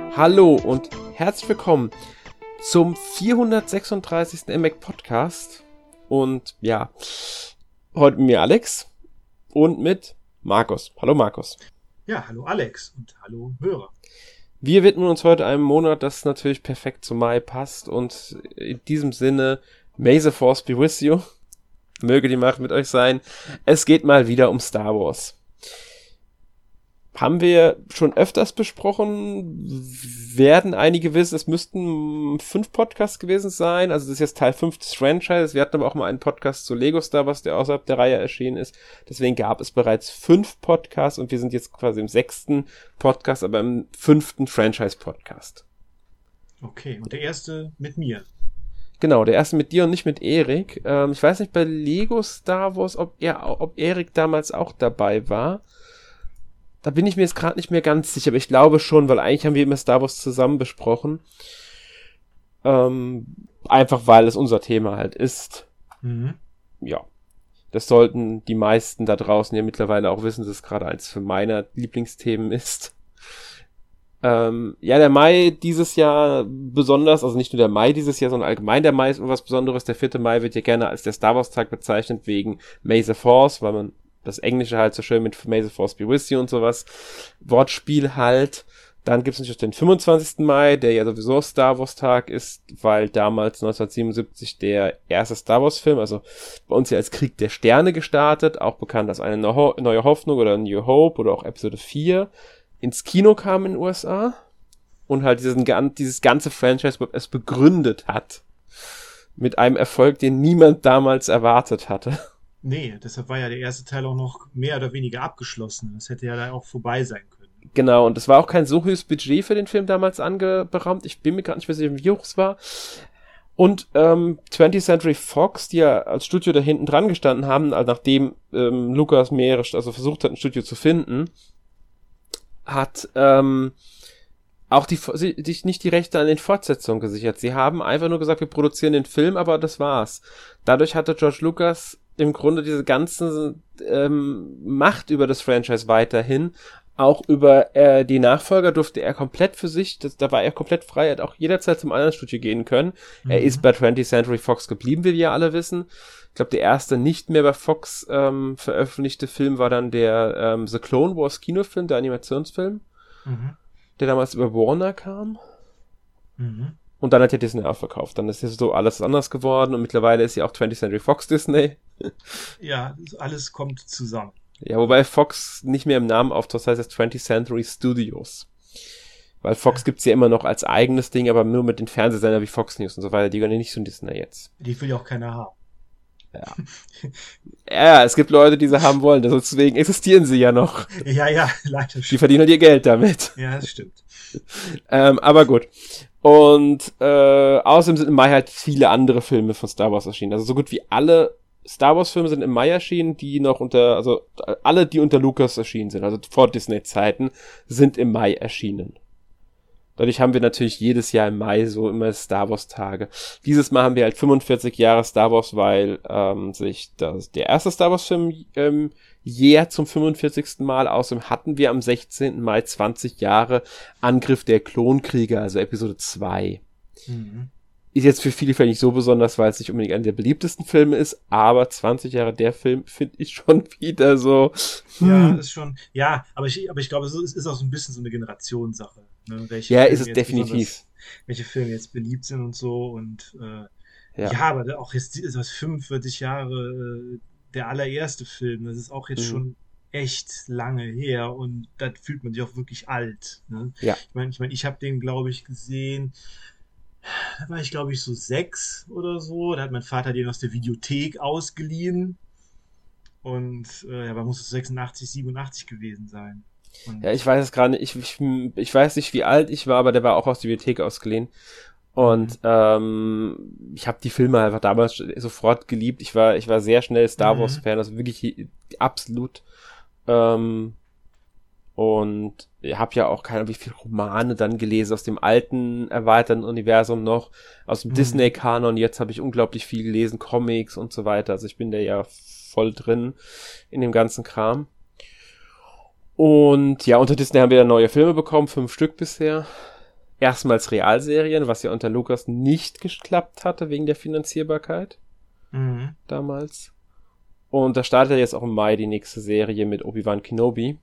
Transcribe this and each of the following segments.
Hallo und herzlich willkommen zum 436. MMAC Podcast. Und ja, heute mit mir Alex und mit Markus. Hallo Markus. Ja, hallo Alex und hallo Hörer. Wir widmen uns heute einem Monat, das natürlich perfekt zum Mai passt. Und in diesem Sinne, may the force be with you. Möge die Macht mit euch sein. Es geht mal wieder um Star Wars. Haben wir schon öfters besprochen, werden einige wissen, es müssten 5 Podcasts gewesen sein, also das ist jetzt Teil 5 des Franchises, wir hatten aber auch mal einen Podcast zu Lego Star Wars, der außerhalb der Reihe erschienen ist, deswegen gab es bereits 5 Podcasts und wir sind jetzt quasi im 6. Podcast, aber im 5. Franchise-Podcast. Okay, und der erste mit mir. Genau, der erste mit dir und nicht mit Erik. Ich weiß nicht bei Lego Star Wars, ob Erik damals auch dabei war. Da bin ich mir jetzt gerade nicht mehr ganz sicher, aber ich glaube schon, weil eigentlich haben wir immer Star Wars zusammen besprochen. Einfach weil es unser Thema halt ist. Mhm. Ja. Das sollten die meisten da draußen ja mittlerweile auch wissen, dass es gerade eins für meiner Lieblingsthemen ist. Ja, der Mai dieses Jahr besonders, also nicht nur der Mai dieses Jahr, sondern allgemein der Mai ist was Besonderes. Der 4. Mai wird ja gerne als der Star Wars Tag bezeichnet, wegen May the Force, weil man das Englische halt so schön mit May the Force be with you und sowas. Wortspiel halt. Dann gibt es natürlich den 25. Mai, der ja sowieso Star Wars Tag ist, weil damals 1977 der erste Star Wars Film, also bei uns ja als Krieg der Sterne gestartet, auch bekannt als eine neue Hoffnung oder New Hope oder auch Episode 4, ins Kino kam in den USA und halt dieses ganze Franchise es begründet hat. Mit einem Erfolg, den niemand damals erwartet hatte. Nee, deshalb war ja der erste Teil auch noch mehr oder weniger abgeschlossen. Das hätte ja da auch vorbei sein können. Genau, und es war auch kein so hohes Budget für den Film damals angeberaumt. Ich bin mir gar nicht mehr sicher, wie hoch es war. Und 20th Century Fox, die ja als Studio da hinten dran gestanden haben, also nachdem Lucas versucht hat, ein Studio zu finden, hat auch sich nicht die Rechte an den Fortsetzungen gesichert. Sie haben einfach nur gesagt, wir produzieren den Film, aber das war's. Dadurch hatte George Lucas im Grunde diese ganze Macht über das Franchise weiterhin. Auch über die Nachfolger durfte er komplett für sich, da war er komplett frei, er hat auch jederzeit zum anderen Studio gehen können. Mhm. Er ist bei 20th Century Fox geblieben, wie wir ja alle wissen. Ich glaube, der erste nicht mehr bei Fox veröffentlichte Film war dann der The Clone Wars Kinofilm, der Animationsfilm, der damals über Warner kam. Mhm. Und dann hat ja Disney auch verkauft. Dann ist ja so alles anders geworden und mittlerweile ist ja auch 20th Century Fox Disney. Ja, alles kommt zusammen. Ja, wobei Fox nicht mehr im Namen auftaucht, das heißt jetzt 20th Century Studios. Weil Fox gibt's ja immer noch als eigenes Ding, aber nur mit den Fernsehsendern wie Fox News und so weiter. Die gehören ja nicht zu Disney jetzt. Die will ja auch keiner haben. Ja. Ja, es gibt Leute, die sie haben wollen, deswegen existieren sie ja noch. Ja, leider. Die verdienen halt ihr Geld damit. Ja, das stimmt. Aber gut. Und außerdem sind im Mai halt viele andere Filme von Star Wars erschienen. Also so gut wie alle Star Wars Filme sind im Mai erschienen, die noch alle, die unter Lucas erschienen sind, also vor Disney-Zeiten, sind im Mai erschienen. Dadurch haben wir natürlich jedes Jahr im Mai so immer Star Wars Tage. Dieses Mal haben wir halt 45 Jahre Star Wars, weil sich der erste Star Wars Film jährt zum 45. Mal. Außerdem hatten wir am 16. Mai 20 Jahre Angriff der Klonkrieger, also Episode 2. Mhm. Ist jetzt für viele vielleicht nicht so besonders, weil es nicht unbedingt einer der beliebtesten Filme ist, aber 20 Jahre der Film finde ich schon wieder so. Ja, ist schon. Ja, aber ich glaube, es ist auch so ein bisschen so eine Generationssache. Ne? Ja, ist es definitiv. Welche Filme jetzt beliebt sind und so. Und ja, aber auch jetzt ist das 45 Jahre der allererste Film. Das ist auch jetzt schon echt lange her und da fühlt man sich auch wirklich alt. Ne? Ja. Ich habe den, glaube ich, gesehen. Da war ich, glaube ich, so 6 oder so. Da hat mein Vater den aus der Videothek ausgeliehen. Und man muss es 86, 87 gewesen sein. Und ja, ich weiß es gerade nicht. Ich weiß nicht, wie alt ich war, aber der war auch aus der Bibliothek ausgeliehen. Und ich habe die Filme einfach damals sofort geliebt. Ich war sehr schnell Star Wars Fan, also wirklich absolut. Und ich habe ja auch keine Ahnung, wie viele Romane dann gelesen aus dem alten erweiterten Universum noch, aus dem Disney-Kanon. Jetzt habe ich unglaublich viel gelesen, Comics und so weiter. Also ich bin da ja voll drin in dem ganzen Kram. Und ja, unter Disney haben wir dann neue Filme bekommen, 5 Stück bisher. erstmals Realserien, was ja unter Lucas nicht geklappt hatte, wegen der Finanzierbarkeit damals. Und da startet jetzt auch im Mai die nächste Serie mit Obi-Wan Kenobi.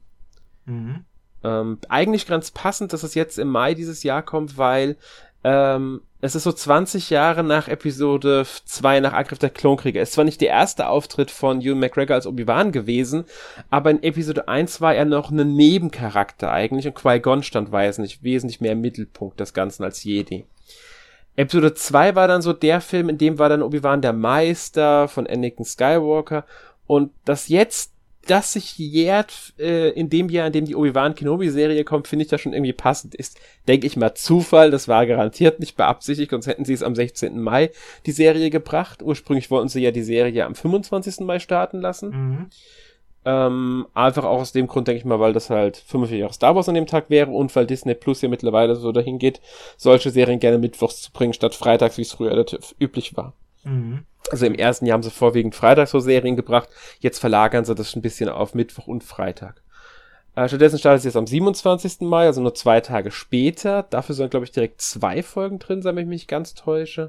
Eigentlich ganz passend, dass es jetzt im Mai dieses Jahr kommt, weil es ist so 20 Jahre nach Episode 2, nach Angriff der Klonkrieger. Es ist zwar nicht der erste Auftritt von Ewan McGregor als Obi-Wan gewesen, aber in Episode 1 war er noch ein Nebencharakter eigentlich und Qui-Gon stand wesentlich mehr im Mittelpunkt des Ganzen als Jedi. Episode 2 war dann so der Film, in dem war dann Obi-Wan der Meister von Anakin Skywalker und das sich jährt in dem Jahr, in dem die Obi-Wan Kenobi-Serie kommt, finde ich das schon irgendwie passend. Ist, denke ich mal, Zufall. Das war garantiert nicht beabsichtigt, sonst hätten sie es am 16. Mai die Serie gebracht. Ursprünglich wollten sie ja die Serie am 25. Mai starten lassen. Einfach auch aus dem Grund, denke ich mal, weil das halt 45 Jahre Star Wars an dem Tag wäre und weil Disney Plus ja mittlerweile so dahin geht, solche Serien gerne mittwochs zu bringen, statt freitags, wie es früher üblich war. Also im ersten Jahr haben sie vorwiegend freitags so Serien gebracht, jetzt verlagern sie das ein bisschen auf Mittwoch und Freitag. Stattdessen startet es jetzt am 27. Mai, also nur 2 Tage später. Dafür sollen, glaube ich, direkt 2 Folgen drin sein, wenn ich mich nicht ganz täusche.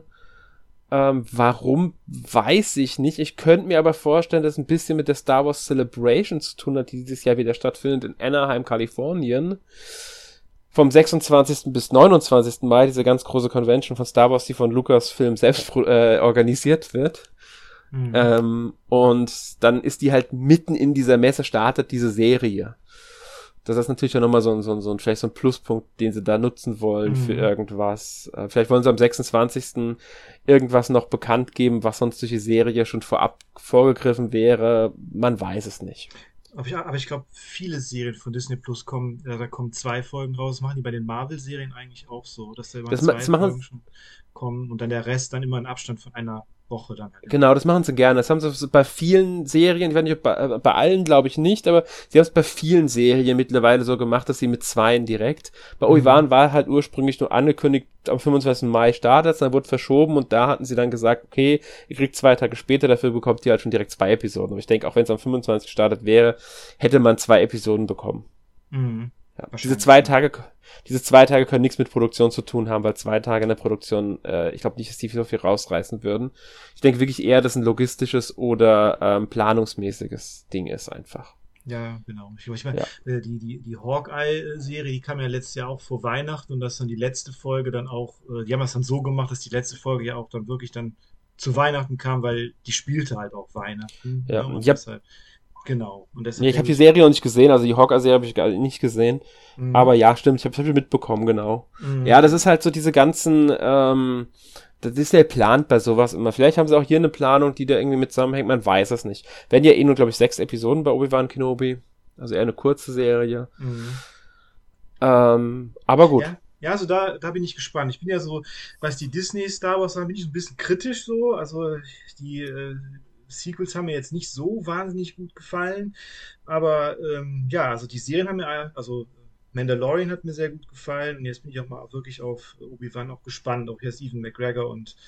Warum, weiß ich nicht. Ich könnte mir aber vorstellen, dass es ein bisschen mit der Star Wars Celebration zu tun hat, die dieses Jahr wieder stattfindet in Anaheim, Kalifornien. Vom 26. bis 29. Mai, diese ganz große Convention von Star Wars, die von Lucasfilm selbst organisiert wird. Und dann ist die halt mitten in dieser Messe startet diese Serie. Das ist natürlich auch nochmal vielleicht so ein Pluspunkt, den sie da nutzen wollen für irgendwas. Vielleicht wollen sie am 26. irgendwas noch bekannt geben, was sonst durch die Serie schon vorab vorgegriffen wäre. Man weiß es nicht. Aber ich glaube, viele Serien von Disney Plus kommen, da kommen 2 Folgen raus, machen die bei den Marvel-Serien eigentlich auch so, dass da immer 2 Folgen schon kommen und dann der Rest dann immer in Abstand von einer Woche dann halt. Genau, das machen sie gerne. Das haben sie bei vielen Serien, ich weiß nicht, bei allen glaube ich nicht, aber sie haben es bei vielen Serien mittlerweile so gemacht, dass sie mit 2 direkt. Bei Obi-Wan war halt ursprünglich nur angekündigt, am 25. Mai startet, dann wurde verschoben und da hatten sie dann gesagt, okay, ihr kriegt 2 Tage später, dafür bekommt ihr halt schon direkt 2 Episoden. Und ich denke, auch wenn es am 25. gestartet wäre, hätte man 2 Episoden bekommen. Ja. Diese 2 Tage können nichts mit Produktion zu tun haben, weil 2 Tage in der Produktion, ich glaube nicht, dass die so viel rausreißen würden. Ich denke wirklich eher, dass ein logistisches oder planungsmäßiges Ding ist einfach. Ja, genau. Ich meine, die Hawkeye-Serie, die kam ja letztes Jahr auch vor Weihnachten und das dann die letzte Folge dann auch, die haben das dann so gemacht, dass die letzte Folge ja auch dann wirklich dann zu Weihnachten kam, weil die spielte halt auch Weihnachten. Ja, und ich habe deshalb, genau. Und deshalb nee, ich habe die Serie noch nicht gesehen, also die Hawkeye-Serie habe ich gar nicht gesehen. Aber ja, stimmt, ich habe mitbekommen, genau. Ja, das ist halt so diese ganzen, das ist ja plant bei sowas immer. Vielleicht haben sie auch hier eine Planung, die da irgendwie mit zusammenhängt, man weiß es nicht. Werden ja nur, glaube ich, 6 Episoden bei Obi-Wan Kenobi. Also eher eine kurze Serie. Aber gut. Ja, also da bin ich gespannt. Ich bin ja so, was die Disney Star Wars sagen, bin ich so ein bisschen kritisch so. Also die Sequels haben mir jetzt nicht so wahnsinnig gut gefallen. Aber ja, also die Serien haben mir, also Mandalorian hat mir sehr gut gefallen und jetzt bin ich auch mal wirklich auf Obi-Wan auch gespannt, auch jetzt Ewan McGregor und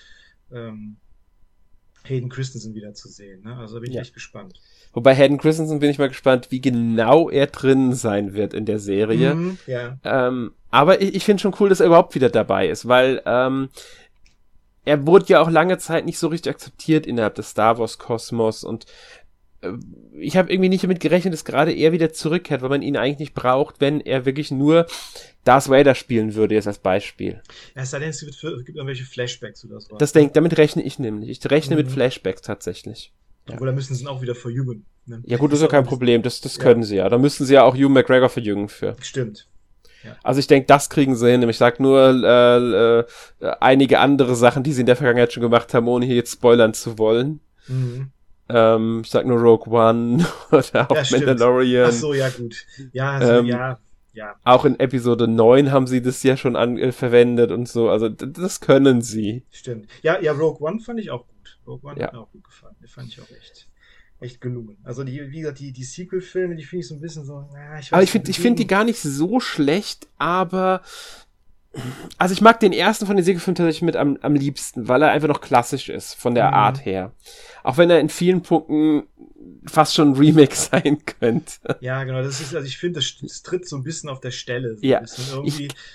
Hayden Christensen wieder zu sehen. Ne? Also da bin ich echt gespannt. Wobei Hayden Christensen bin ich mal gespannt, wie genau er drin sein wird in der Serie. Ja. Aber ich finde schon cool, dass er überhaupt wieder dabei ist, weil er wurde ja auch lange Zeit nicht so richtig akzeptiert innerhalb des Star Wars Kosmos und ich habe irgendwie nicht damit gerechnet, dass gerade er wieder zurückkehrt, weil man ihn eigentlich nicht braucht, wenn er wirklich nur Darth Vader spielen würde, jetzt als Beispiel. Ja, es sei denn, es gibt irgendwelche Flashbacks oder so. Damit rechne ich nämlich. Ich rechne mit Flashbacks tatsächlich. Ja. Obwohl, da müssen sie ihn auch wieder verjüngen. Ne? Ja gut, das ist ja kein Problem, das können sie ja. Da müssten sie ja auch Ewan McGregor verjüngen für. Stimmt. Ja. Also ich denke, das kriegen sie hin. Ich sag nur einige andere Sachen, die sie in der Vergangenheit schon gemacht haben, ohne hier jetzt spoilern zu wollen. Ich sag nur Rogue One oder auch Mandalorian. Ach so, ja gut. Ja, also, ja. Auch in Episode 9 haben sie das ja schon verwendet und so. Also das können sie. Stimmt. Ja, Rogue One fand ich auch gut. Rogue One hat mir auch gut gefallen. Den fand ich auch echt gelungen. Also wie gesagt, die Sequel-Filme, die finde ich so ein bisschen so. Aber ich finde die gar nicht so schlecht, aber also ich mag den ersten von den Sequel-Filmen tatsächlich mit am liebsten, weil er einfach noch klassisch ist, von der Art her. Auch wenn er in vielen Punkten fast schon ein Remake sein könnte. Ja, genau, das ist, also ich finde, das tritt so ein bisschen auf der Stelle. So ja. ein bisschen. Irgendwie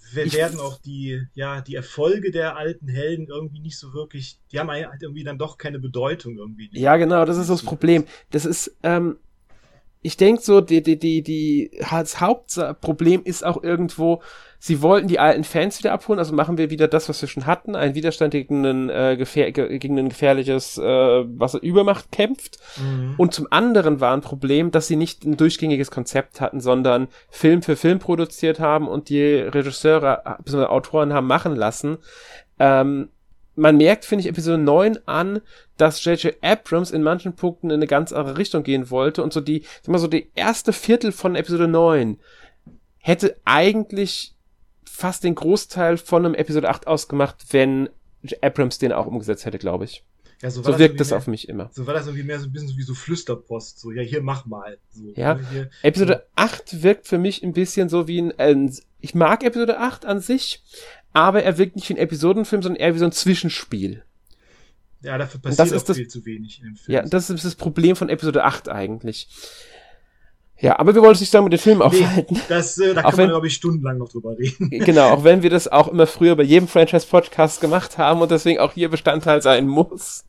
werden auch die Erfolge der alten Helden irgendwie nicht so wirklich, die haben halt irgendwie dann doch keine Bedeutung irgendwie. Ja, genau, das ist so das Problem. Das ist, ich denke so, das Hauptproblem ist auch irgendwo, sie wollten die alten Fans wieder abholen, also machen wir wieder das, was wir schon hatten, einen Widerstand gegen ein gefährliches, was Übermacht kämpft. Mhm. Und zum anderen war ein Problem, dass sie nicht ein durchgängiges Konzept hatten, sondern Film für Film produziert haben und die Regisseure bzw. Autoren haben machen lassen. Man merkt, finde ich, Episode 9 an, dass J.J. Abrams in manchen Punkten in eine ganz andere Richtung gehen wollte und so die erste Viertel von Episode 9 hätte eigentlich fast den Großteil von einem Episode 8 ausgemacht, wenn Abrams den auch umgesetzt hätte, glaube ich. Ja, so wirkt das auf mich immer. So war das irgendwie mehr so ein bisschen wie so Flüsterpost. So, ja, hier, mach mal. So, ja, ne, hier, Episode 8 wirkt für mich ein bisschen so wie ich mag Episode 8 an sich, aber er wirkt nicht wie ein Episodenfilm, sondern eher wie so ein Zwischenspiel. Ja, dafür passiert auch viel zu wenig in dem Film. Ja, das ist das Problem von Episode 8 eigentlich. Ja, aber wir wollen uns nicht sagen mit den Filmen aufhalten. Da kann man, glaube ich, stundenlang noch drüber reden. Genau, auch wenn wir das auch immer früher bei jedem Franchise-Podcast gemacht haben und deswegen auch hier Bestandteil sein muss.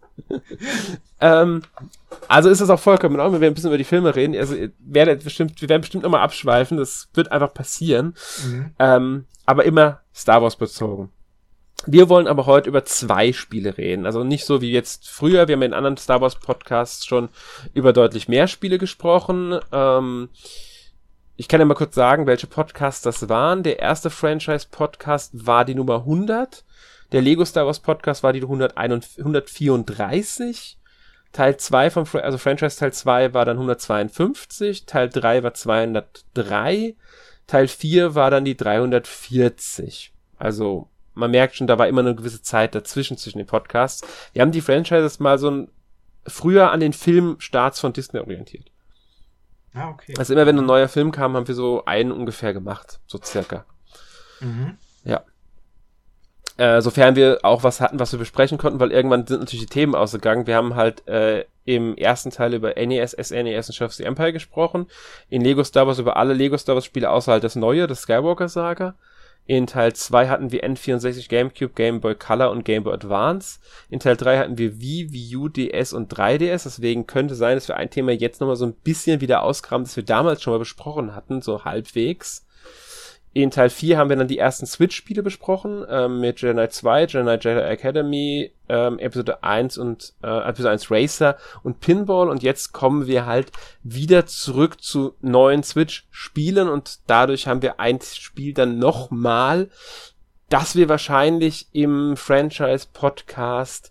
Also ist das auch vollkommen in Ordnung, wir werden ein bisschen über die Filme reden. Also wir werden bestimmt nochmal abschweifen, das wird einfach passieren. Aber immer Star Wars bezogen. Wir wollen aber heute über 2 Spiele reden. Also nicht so wie jetzt früher. Wir haben in anderen Star Wars Podcasts schon über deutlich mehr Spiele gesprochen. Ich kann ja mal kurz sagen, welche Podcasts das waren. Der erste Franchise-Podcast war die Nummer 100. Der Lego Star Wars Podcast war die 134. Teil 2 also Franchise Teil 2 war dann 152. Teil 3 war 203. Teil 4 war dann die 340. Also man merkt schon, da war immer eine gewisse Zeit dazwischen zwischen den Podcasts. Wir haben die Franchises mal früher an den Filmstarts von Disney orientiert. Ah, okay. Also immer wenn ein neuer Film kam, haben wir so einen ungefähr gemacht. So circa. Ja. Sofern wir auch was hatten, was wir besprechen konnten, weil irgendwann sind natürlich die Themen ausgegangen. Wir haben halt im ersten Teil über NES, SNES und Shadows of the Empire gesprochen. In Lego Star Wars über alle Lego Star Wars Spiele außer halt das neue, das Skywalker Saga. In Teil 2 hatten wir N64, GameCube, Game Boy Color und Game Boy Advance. In Teil 3 hatten wir Wii U, DS und 3DS. Deswegen könnte sein, dass wir ein Thema jetzt nochmal so ein bisschen wieder auskramen, das wir damals schon mal besprochen hatten, so halbwegs. In Teil 4 haben wir dann die ersten Switch-Spiele besprochen, mit Jedi Knight 2, Jedi Knight Jedi Academy, Episode 1 und Episode 1 Racer und Pinball, und jetzt kommen wir halt wieder zurück zu neuen Switch-Spielen und dadurch haben wir ein Spiel dann nochmal, das wir wahrscheinlich im Franchise-Podcast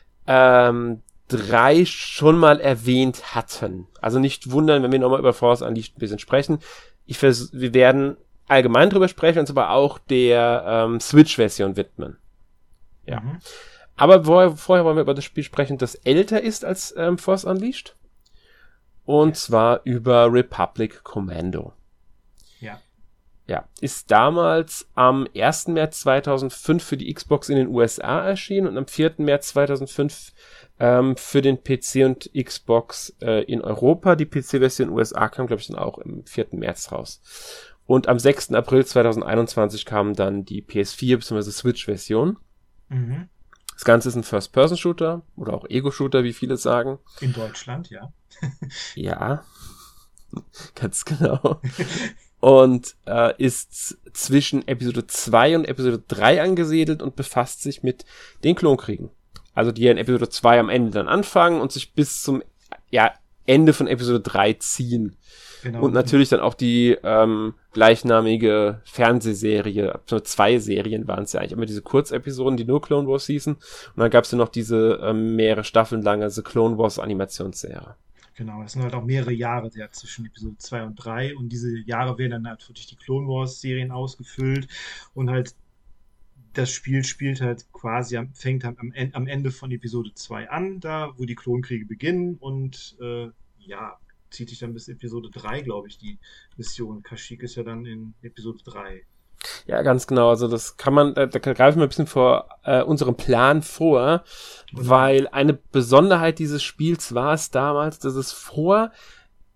3 schon mal erwähnt hatten. Also nicht wundern, wenn wir nochmal über Force Unleashed ein bisschen sprechen. Wir werden allgemein drüber sprechen, uns aber auch der Switch-Version widmen. Ja. Aber vorher wollen wir über das Spiel sprechen, das älter ist als Force Unleashed. Und zwar über Republic Commando. Ja. Ja, ist damals am 1. März 2005 für die Xbox in den USA erschienen und am 4. März 2005 für den PC und Xbox in Europa. Die PC-Version USA kam, glaube ich, dann auch im 4. März raus. Und am 6. April 2021 kam dann die PS4 bzw. Switch-Version. Das Ganze ist ein First-Person-Shooter oder auch Ego-Shooter, wie viele sagen. In Deutschland, ja. Ja, ganz genau. Und ist zwischen Episode 2 und Episode 3 angesiedelt und befasst sich mit den Klonkriegen. Also die in Episode 2 am Ende dann anfangen und sich bis zum Ende von Episode 3 ziehen. Genau. Und natürlich dann auch die gleichnamige Fernsehserie, nur 2 Serien waren es ja eigentlich, immer diese Kurzepisoden, die nur Clone Wars hießen. Und dann gab es ja noch diese mehrere Staffeln lange The Clone Wars Animationsserie. Genau, das sind halt auch mehrere Jahre zwischen Episode 2 und 3 und diese Jahre werden dann halt durch die Clone Wars Serien ausgefüllt und halt das Spiel fängt halt am Ende von Episode 2 an, da wo die Klonkriege beginnen und zieht sich dann bis Episode 3, glaube ich, die Mission. Kashyyyk ist ja dann in Episode 3. Ja, ganz genau. Also das kann man, da greifen wir ein bisschen vor unserem Plan vor, weil eine Besonderheit dieses Spiels war es damals, dass es vor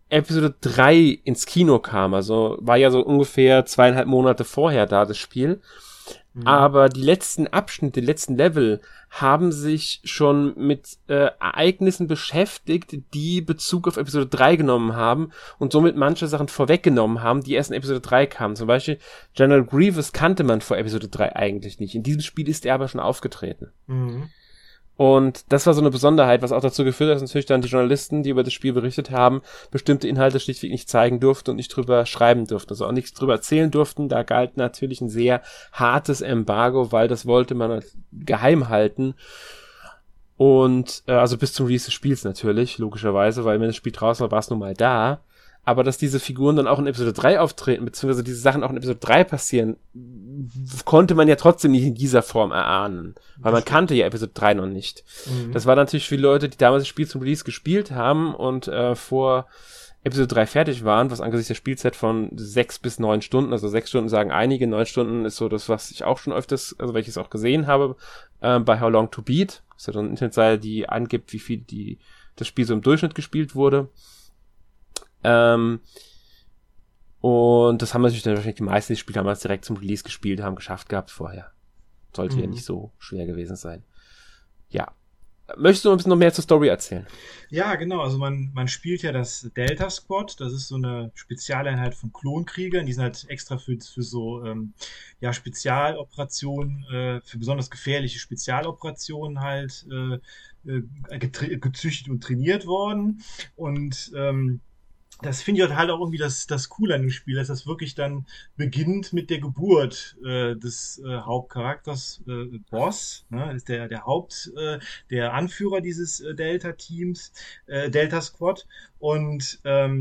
Episode 3 ins Kino kam. Also war ja so ungefähr 2,5 Monate vorher da, das Spiel. Aber die letzten Abschnitte, die letzten Level haben sich schon mit Ereignissen beschäftigt, die Bezug auf Episode 3 genommen haben und somit manche Sachen vorweggenommen haben, die erst in Episode 3 kamen. Zum Beispiel General Grievous kannte man vor Episode 3 eigentlich nicht. In diesem Spiel ist er aber schon aufgetreten. Und das war so eine Besonderheit, was auch dazu geführt hat, dass natürlich dann die Journalisten, die über das Spiel berichtet haben, bestimmte Inhalte schlichtweg nicht zeigen durften und nicht drüber schreiben durften, also auch nichts drüber erzählen durften. Da galt natürlich ein sehr hartes Embargo, weil das wollte man geheim halten. Und also bis zum Release des Spiels natürlich, logischerweise, weil wenn das Spiel draußen war, war es nun mal da. Aber dass diese Figuren dann auch in Episode 3 auftreten, beziehungsweise diese Sachen auch in Episode 3 passieren, konnte man ja trotzdem nicht in dieser Form erahnen. Weil man kannte ja Episode 3 noch nicht. Das war natürlich für die Leute, die damals das Spiel zum Release gespielt haben und vor Episode 3 fertig waren, was angesichts der Spielzeit von 6 bis 9 Stunden, also 6 Stunden sagen einige, 9 Stunden ist so das, was ich auch schon öfters, also welches auch gesehen habe, bei How Long to Beat. Das ist ja so eine Internetseite, die angibt, wie viel das Spiel so im Durchschnitt gespielt wurde. Und das haben natürlich dann wahrscheinlich die meisten, die Spieler damals direkt zum Release gespielt haben, geschafft gehabt vorher. Sollte ja nicht so schwer gewesen sein. Ja. Möchtest du ein bisschen noch mehr zur Story erzählen? Ja, genau. Also man spielt ja das Delta Squad. Das ist so eine Spezialeinheit von Klonkriegern. Die sind halt extra für so Spezialoperationen, für besonders gefährliche Spezialoperationen halt gezüchtet und trainiert worden. Und das finde ich halt auch irgendwie das Coole an dem Spiel, dass das wirklich dann beginnt mit der Geburt des Hauptcharakters Boss, ne, ist der der Anführer dieses Delta-Teams, Delta Squad. Und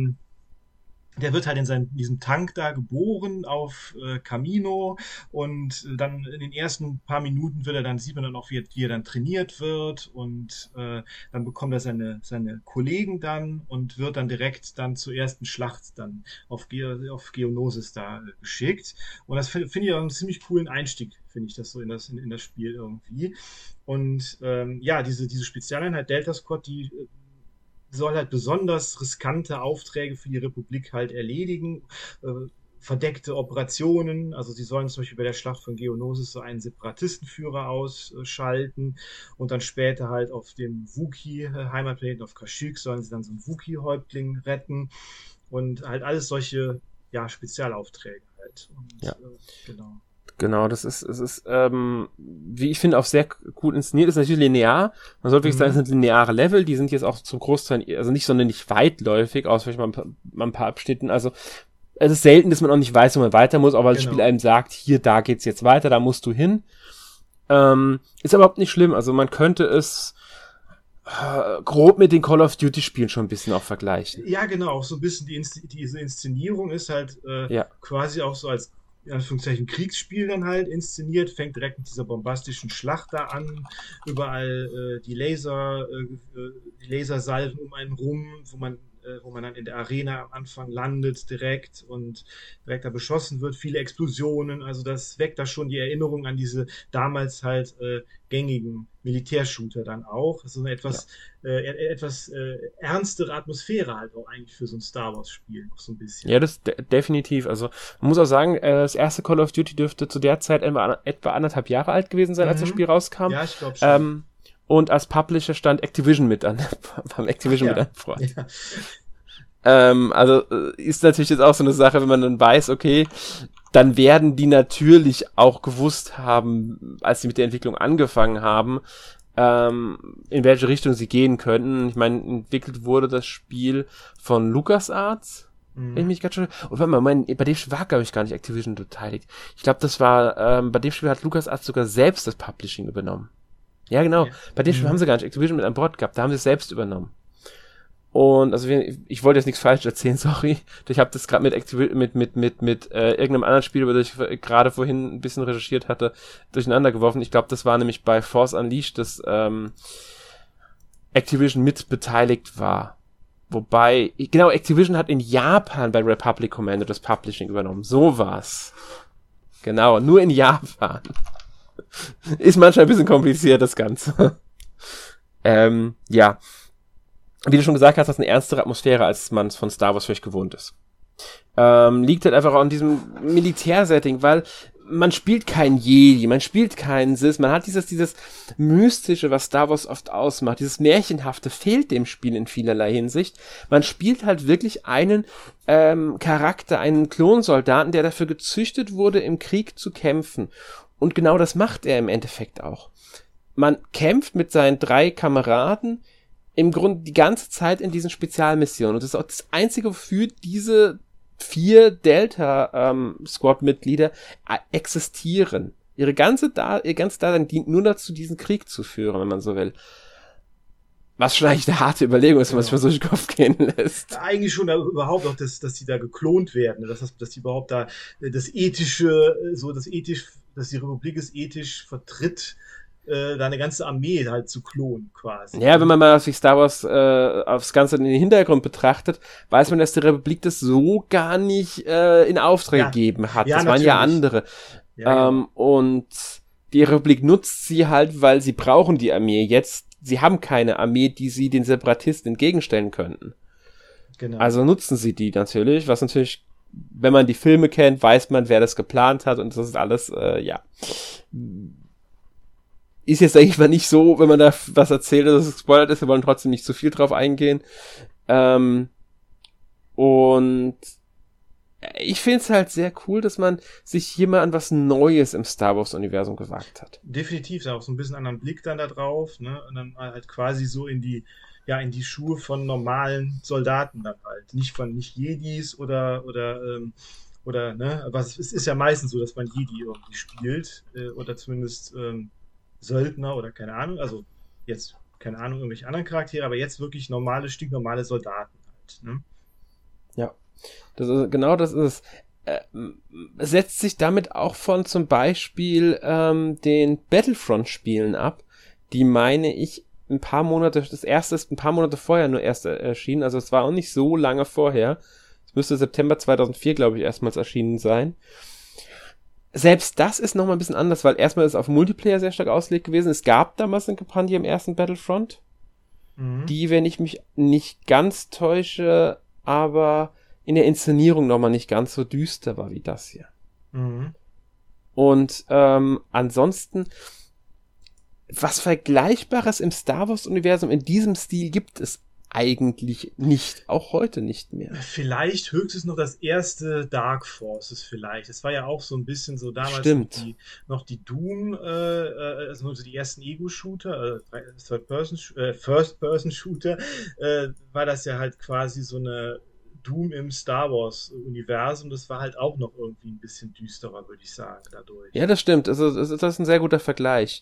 der wird halt in diesem Tank da geboren auf Kamino und dann in den ersten paar Minuten sieht man dann auch, wie er dann trainiert wird und dann bekommt er seine Kollegen dann und wird dann direkt dann zur ersten Schlacht dann auf Geonosis da geschickt. Und das finde ich auch einen ziemlich coolen Einstieg, finde ich das so in das Spiel irgendwie. Und diese Spezialeinheit Delta Squad, die soll halt besonders riskante Aufträge für die Republik halt erledigen, verdeckte Operationen, also sie sollen zum Beispiel bei der Schlacht von Geonosis so einen Separatistenführer ausschalten und dann später halt auf dem Wookiee-Heimatplaneten auf Kashyyyk sollen sie dann so einen Wookiee-Häuptling retten und halt alles solche, Spezialaufträge halt. Und, genau. Genau, es ist, wie ich finde, auch sehr cool inszeniert. Ist natürlich linear. Man sollte wirklich sagen, es sind lineare Level. Die sind jetzt auch zum Großteil, also nicht sonderlich weitläufig, außer vielleicht mal ein paar Abschnitten. Also, es ist selten, dass man auch nicht weiß, wo man weiter muss, auch weil das Spiel einem sagt, hier, da geht's jetzt weiter, da musst du hin. Ist aber überhaupt nicht schlimm. Also, man könnte es grob mit den Call of Duty Spielen schon ein bisschen auch vergleichen. Ja, genau. Auch so ein bisschen diese Inszenierung ist halt quasi auch so als in Anführungszeichen Kriegsspiel dann halt inszeniert, fängt direkt mit dieser bombastischen Schlacht da an, überall die Lasersalven um einen rum, wo man dann in der Arena am Anfang landet direkt und direkt da beschossen wird, viele Explosionen, also das weckt da schon die Erinnerung an diese damals halt gängigen Militärshooter dann auch. Das ist eine etwas ernstere Atmosphäre halt auch eigentlich für so ein Star Wars Spiel noch so ein bisschen. Ja, das definitiv. Also man muss auch sagen, das erste Call of Duty dürfte zu der Zeit etwa 1,5 Jahre alt gewesen sein, als das Spiel rauskam. Ja, ich glaube schon. Und als Publisher stand Activision mit an. Beim Activision mit an Freund. Ja. Also ist natürlich jetzt auch so eine Sache, wenn man dann weiß, okay, dann werden die natürlich auch gewusst haben, als sie mit der Entwicklung angefangen haben, in welche Richtung sie gehen könnten. Ich meine, entwickelt wurde das Spiel von LucasArts. Wenn ich mich gerade schon. Und warte mal, bei dem Spiel war, glaube ich, gar nicht Activision beteiligt. Ich glaube, das war, bei dem Spiel hat LucasArts sogar selbst das Publishing übernommen. Ja, genau. Ja. Bei dem Spiel haben sie gar nicht Activision mit an Bord gehabt, da haben sie es selbst übernommen. Und also ich wollte jetzt nichts falsch erzählen, sorry. Ich habe das gerade mit irgendeinem anderen Spiel, über das ich gerade vorhin ein bisschen recherchiert hatte, durcheinander geworfen. Ich glaube, das war nämlich bei Force Unleashed, dass Activision mit beteiligt war. Wobei, genau, Activision hat in Japan bei Republic Commando das Publishing übernommen. So war's. Genau, nur in Japan. Ist manchmal ein bisschen kompliziert, das Ganze. Ja. wie du schon gesagt hast, das ist eine ernstere Atmosphäre, als man es von Star Wars vielleicht gewohnt ist. Liegt halt einfach auch an diesem Militärsetting, weil man spielt kein Jedi, man spielt keinen Sith, man hat dieses Mystische, was Star Wars oft ausmacht, dieses Märchenhafte fehlt dem Spiel in vielerlei Hinsicht. Man spielt halt wirklich einen Charakter, einen Klonsoldaten, der dafür gezüchtet wurde, im Krieg zu kämpfen. Und genau das macht er im Endeffekt auch. Man kämpft mit seinen 3 Kameraden im Grunde die ganze Zeit in diesen Spezialmissionen. Und das ist auch das Einzige, wofür diese 4 Delta-Squad-Mitglieder existieren. Ihr ganze Dasein dient nur dazu, diesen Krieg zu führen, wenn man so will. Was schon eigentlich eine harte Überlegung ist, wenn man sich mal so durch den Kopf gehen lässt. Eigentlich schon überhaupt auch, dass die da geklont werden, dass die überhaupt da dass die Republik es ethisch vertritt, da eine ganze Armee halt zu klonen, quasi. Ja, wenn man mal sich Star Wars aufs Ganze in den Hintergrund betrachtet, weiß man, dass die Republik das so gar nicht in Auftrag gegeben hat. Ja, das waren ja andere. Ja, genau. Und die Republik nutzt sie halt, weil sie brauchen die Armee jetzt. Sie haben keine Armee, die sie den Separatisten entgegenstellen könnten. Genau. Also nutzen sie die natürlich, was natürlich, wenn man die Filme kennt, weiß man, wer das geplant hat und das ist alles, ist jetzt, denke ich mal, nicht so, wenn man da was erzählt, dass es gespoilert ist, wir wollen trotzdem nicht zu viel drauf eingehen. Und ich finde es halt sehr cool, dass man sich hier mal an was Neues im Star Wars-Universum gewagt hat. Definitiv, da auch so ein bisschen anderen Blick dann da drauf, ne? Und dann halt quasi so in die Schuhe von normalen Soldaten dann halt. Nicht Jedis oder ne, aber es ist ja meistens so, dass man Jedi irgendwie spielt, oder zumindest Söldner oder keine Ahnung, also jetzt, keine Ahnung, irgendwelche anderen Charaktere, aber jetzt wirklich stinknormale Soldaten halt, ne? Ja, das ist es. Setzt sich damit auch von zum Beispiel den Battlefront-Spielen ab, die, meine ich, das erste ist ein paar Monate vorher nur erst erschienen, also es war auch nicht so lange vorher. Es müsste September 2004, glaube ich, erstmals erschienen sein. Selbst das ist nochmal ein bisschen anders, weil erstmal ist es auf Multiplayer sehr stark ausgelegt gewesen. Es gab damals eine Kampagne im ersten Battlefront, die, wenn ich mich nicht ganz täusche, aber in der Inszenierung nochmal nicht ganz so düster war wie das hier. Und ansonsten, was Vergleichbares im Star Wars-Universum in diesem Stil gibt es eigentlich nicht, auch heute nicht mehr. Vielleicht höchstens noch das erste Dark Forces vielleicht. Das war ja auch so ein bisschen so damals noch die Doom, also die ersten Ego-Shooter, First-Person-Shooter, war das ja halt quasi so eine Doom im Star Wars-Universum. Das war halt auch noch irgendwie ein bisschen düsterer, würde ich sagen, dadurch. Ja, das stimmt. Also das ist ein sehr guter Vergleich.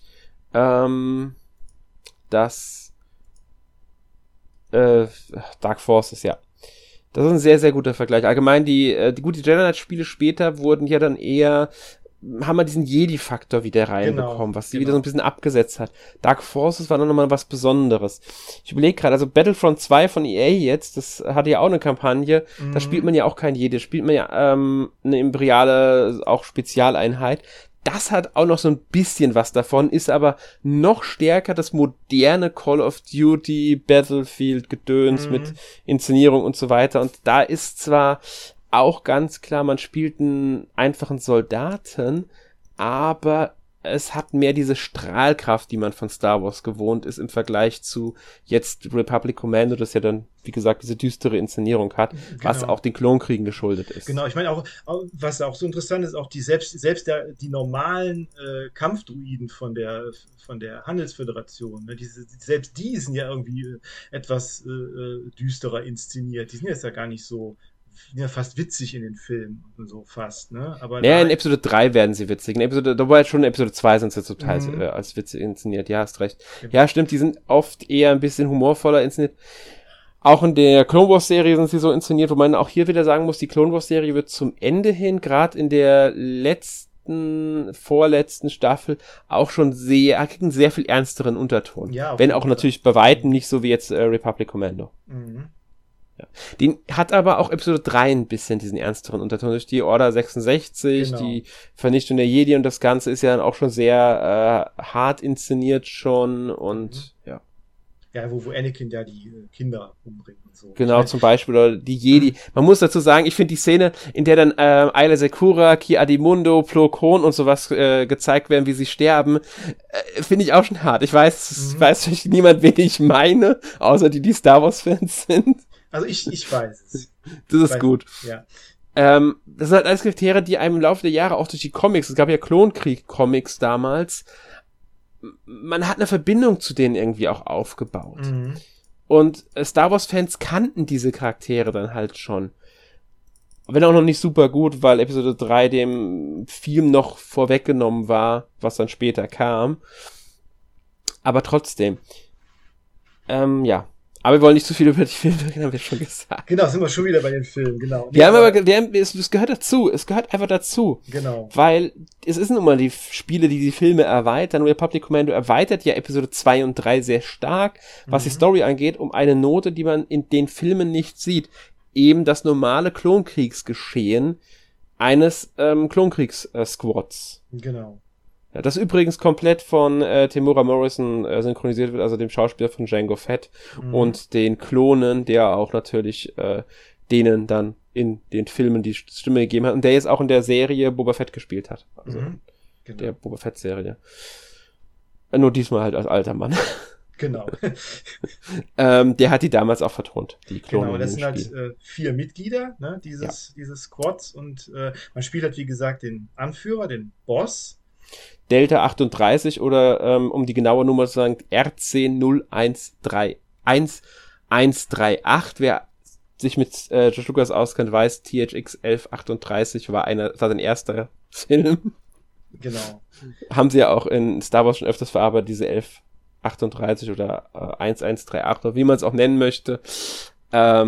Dark Forces, ja. Das ist ein sehr, sehr guter Vergleich. Allgemein, die Jedi Knight-Spiele später wurden ja dann eher, haben wir diesen Jedi-Faktor wieder reinbekommen, was sie wieder so ein bisschen abgesetzt hat. Dark Forces war dann nochmal was Besonderes. Ich überlege gerade, also Battlefront 2 von EA jetzt, das hatte ja auch eine Kampagne, da spielt man ja auch kein Jedi, spielt man ja eine imperiale, auch Spezialeinheit. Das hat auch noch so ein bisschen was davon, ist aber noch stärker das moderne Call of Duty, Battlefield, Gedöns mit Inszenierung und so weiter. Und da ist zwar auch ganz klar, man spielt einen einfachen Soldaten, aber es hat mehr diese Strahlkraft, die man von Star Wars gewohnt ist, im Vergleich zu jetzt Republic Commando, das ja dann, wie gesagt, diese düstere Inszenierung hat, was auch den Klonkriegen geschuldet ist. Genau, ich meine auch, was auch so interessant ist, auch die normalen Kampfdruiden von der Handelsföderation, ne, selbst die sind ja irgendwie etwas düsterer inszeniert. Die sind jetzt ja gar nicht so, ja, fast witzig in den Filmen und so fast, ne? Aber ja, in Episode 3 werden sie witzig. Wobei schon in Episode 2 sind sie zum Teil als witzig inszeniert. Ja, hast recht. Genau. Ja, stimmt, die sind oft eher ein bisschen humorvoller inszeniert. Auch in der Clone Wars Serie sind sie so inszeniert, wo man auch hier wieder sagen muss, die Clone Wars Serie wird zum Ende hin, gerade in der vorletzten Staffel, auch schon kriegt einen sehr viel ernsteren Unterton. Ja, wenn auch natürlich bei weitem nicht so wie jetzt Republic Commando. Ja. Den hat aber auch Episode 3 ein bisschen diesen ernsteren Unterton durch die Order 66, die Vernichtung der Jedi und das Ganze ist ja dann auch schon sehr hart inszeniert schon und ja. Ja, wo Anakin ja die Kinder umbringt und so. Genau, zum Beispiel, oder die Jedi. Man muss dazu sagen, ich finde die Szene, in der dann Aayla Secura, Ki-Adi-Mundo, Plo Koon und sowas gezeigt werden, wie sie sterben, finde ich auch schon hart. Ich weiß natürlich niemand, wen ich meine, außer die Star Wars-Fans sind. Also ich weiß es. Das ist gut. Ja. Das sind halt alles Charaktere, die einem im Laufe der Jahre auch durch die Comics, es gab ja Klonkrieg-Comics damals, man hat eine Verbindung zu denen irgendwie auch aufgebaut. Und Star Wars-Fans kannten diese Charaktere dann halt schon. Wenn auch noch nicht super gut, weil Episode 3 dem Film noch vorweggenommen war, was dann später kam. Aber trotzdem. Ja. Aber wir wollen nicht zu viel über die Filme reden, haben wir schon gesagt. Genau, sind wir schon wieder bei den Filmen, genau. Es gehört dazu. Es gehört einfach dazu. Genau. Weil es sind nun mal die Spiele, die Filme erweitern. Republic Commando erweitert ja Episode 2 und 3 sehr stark, was die Story angeht, um eine Note, die man in den Filmen nicht sieht. Eben das normale Klonkriegsgeschehen eines Klonkriegs-Squads. Genau. Ja, das übrigens komplett von Temuera Morrison synchronisiert wird, also dem Schauspieler von Jango Fett und den Klonen, der auch natürlich denen dann in den Filmen die Stimme gegeben hat und der jetzt auch in der Serie Boba Fett gespielt hat. Also genau. Der Boba Fett-Serie. Nur diesmal halt als alter Mann. Genau. Der hat die damals auch vertont, die Klone. Genau, das sind halt 4 Mitglieder, ne, dieses Squads und man spielt halt, wie gesagt, den Anführer, den Boss. Delta 38 oder um die genaue Nummer zu sagen, RC0138. Wer sich mit George Lucas auskennt, weiß, THX 1138 war sein erster Film. Genau. Haben sie ja auch in Star Wars schon öfters verarbeitet, diese 1138 oder 1138 oder wie man es auch nennen möchte. Ja.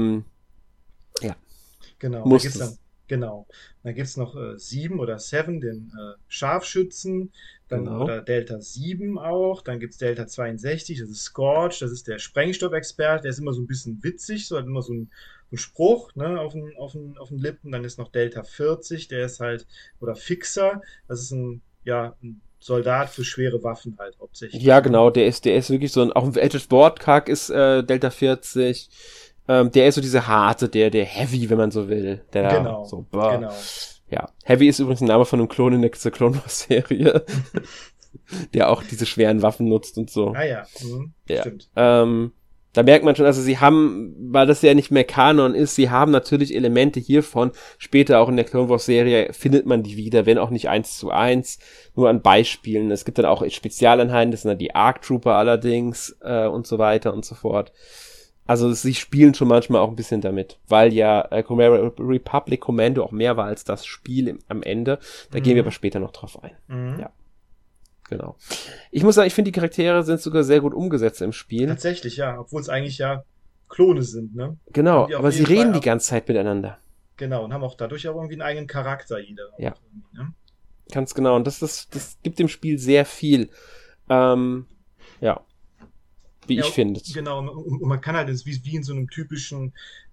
Genau. Dann gibt's noch 7 oder 7, den Scharfschützen, dann oder Delta 7 auch, dann gibt's Delta 62, das ist Scorch, das ist der Sprengstoffexperte, der ist immer so ein bisschen witzig, so hat immer so ein Spruch, ne, auf den Lippen, dann ist noch Delta 40, der ist halt, oder Fixer, das ist ein Soldat für schwere Waffen halt hauptsächlich. Ja, genau, der ist wirklich so auch ein Edge Boardkack ist Delta 40. Der ist so diese harte, der Heavy, wenn man so will. Genau. Ja, Heavy ist übrigens ein Name von einem Klon in der Clone Wars Serie, der auch diese schweren Waffen nutzt und so. Ah ja, stimmt. Da merkt man schon, also sie haben, weil das ja nicht mehr Kanon ist, sie haben natürlich Elemente hiervon. Später auch in der Clone Wars Serie findet man die wieder, wenn auch nicht 1:1, nur an Beispielen. Es gibt dann auch Spezialeinheiten, das sind dann die Arc Trooper allerdings und so weiter und so fort. Also sie spielen schon manchmal auch ein bisschen damit, weil ja Republic Commando auch mehr war als das Spiel am Ende. Da gehen wir aber später noch drauf ein. Ja, genau. Ich muss sagen, ich finde, die Charaktere sind sogar sehr gut umgesetzt im Spiel. Tatsächlich, ja, obwohl es eigentlich ja Klone sind, ne? Genau, aber sie reden die ganze Zeit miteinander. Genau, und haben auch dadurch auch irgendwie einen eigenen Charakter, jeder. Ja, ne? Ganz genau. Und das gibt dem Spiel sehr viel. Ja. Wie ich finde. Genau, und man kann halt wie in so einem typischen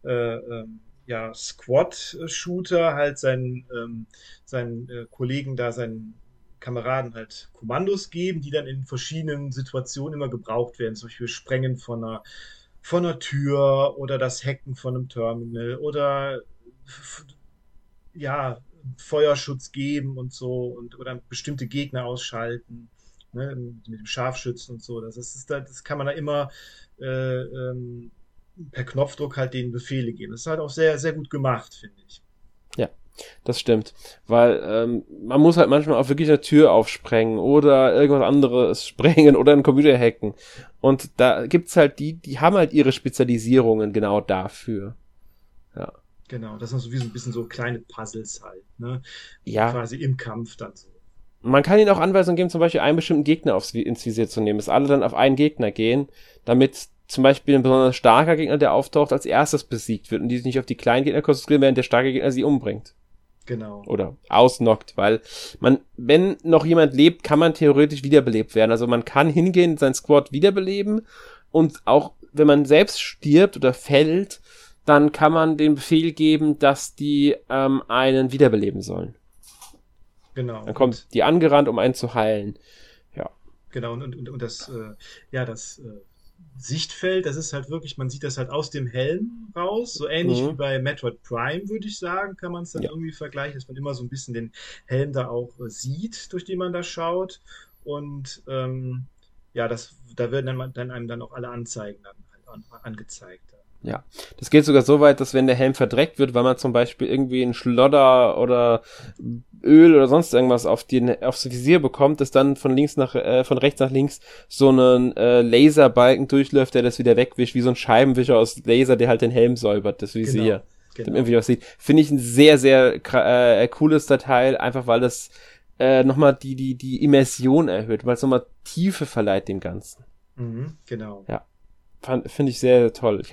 Squad-Shooter halt seinen Kollegen da, seinen Kameraden halt Kommandos geben, die dann in verschiedenen Situationen immer gebraucht werden. Zum Beispiel Sprengen von einer Tür oder das Hacken von einem Terminal oder Feuerschutz geben und so oder bestimmte Gegner ausschalten. Ne, mit dem Scharfschützen und so. Das kann man da immer per Knopfdruck halt den Befehle geben. Das ist halt auch sehr, sehr gut gemacht, finde ich. Ja, das stimmt. Weil man muss halt manchmal auch wirklich eine Tür aufsprengen oder irgendwas anderes sprengen oder einen Computer hacken. Und da gibt's halt die haben halt ihre Spezialisierungen genau dafür. Ja. Genau, das sind so wie so ein bisschen so kleine Puzzles halt, ne? Ja. Quasi im Kampf dann so. Man kann ihnen auch Anweisungen geben, zum Beispiel einen bestimmten Gegner ins Visier zu nehmen, dass alle dann auf einen Gegner gehen, damit zum Beispiel ein besonders starker Gegner, der auftaucht, als erstes besiegt wird und die sich nicht auf die kleinen Gegner konzentrieren, während der starke Gegner sie umbringt. Genau. Oder ausnockt, weil wenn noch jemand lebt, kann man theoretisch wiederbelebt werden. Also man kann hingehen, sein Squad wiederbeleben und auch wenn man selbst stirbt oder fällt, dann kann man den Befehl geben, dass die einen wiederbeleben sollen. Genau. Dann kommt die angerannt, um einen zu heilen. Ja. Genau, und das Sichtfeld, das ist halt wirklich, man sieht das halt aus dem Helm raus, so ähnlich wie Mhm. bei Metroid Prime, würde ich sagen, kann man es dann Ja. irgendwie vergleichen, dass man immer so ein bisschen den Helm da auch sieht, durch den man da schaut. Und ja, da werden dann einem dann auch alle Anzeigen dann halt angezeigt. Ja, das geht sogar so weit, dass wenn der Helm verdreckt wird, weil man zum Beispiel irgendwie einen Schlodder oder Öl oder sonst irgendwas aufs Visier bekommt, dass dann von rechts nach links so einen Laserbalken durchläuft, der das wieder wegwischt, wie so ein Scheibenwischer aus Laser, der halt den Helm säubert, das Visier. Genau, Damit man genau. irgendwie was sieht. Finde ich ein sehr, sehr cooles Detail, einfach weil das nochmal die Immersion erhöht, weil es nochmal Tiefe verleiht dem Ganzen. Mhm, genau. Ja. Finde ich sehr, sehr toll.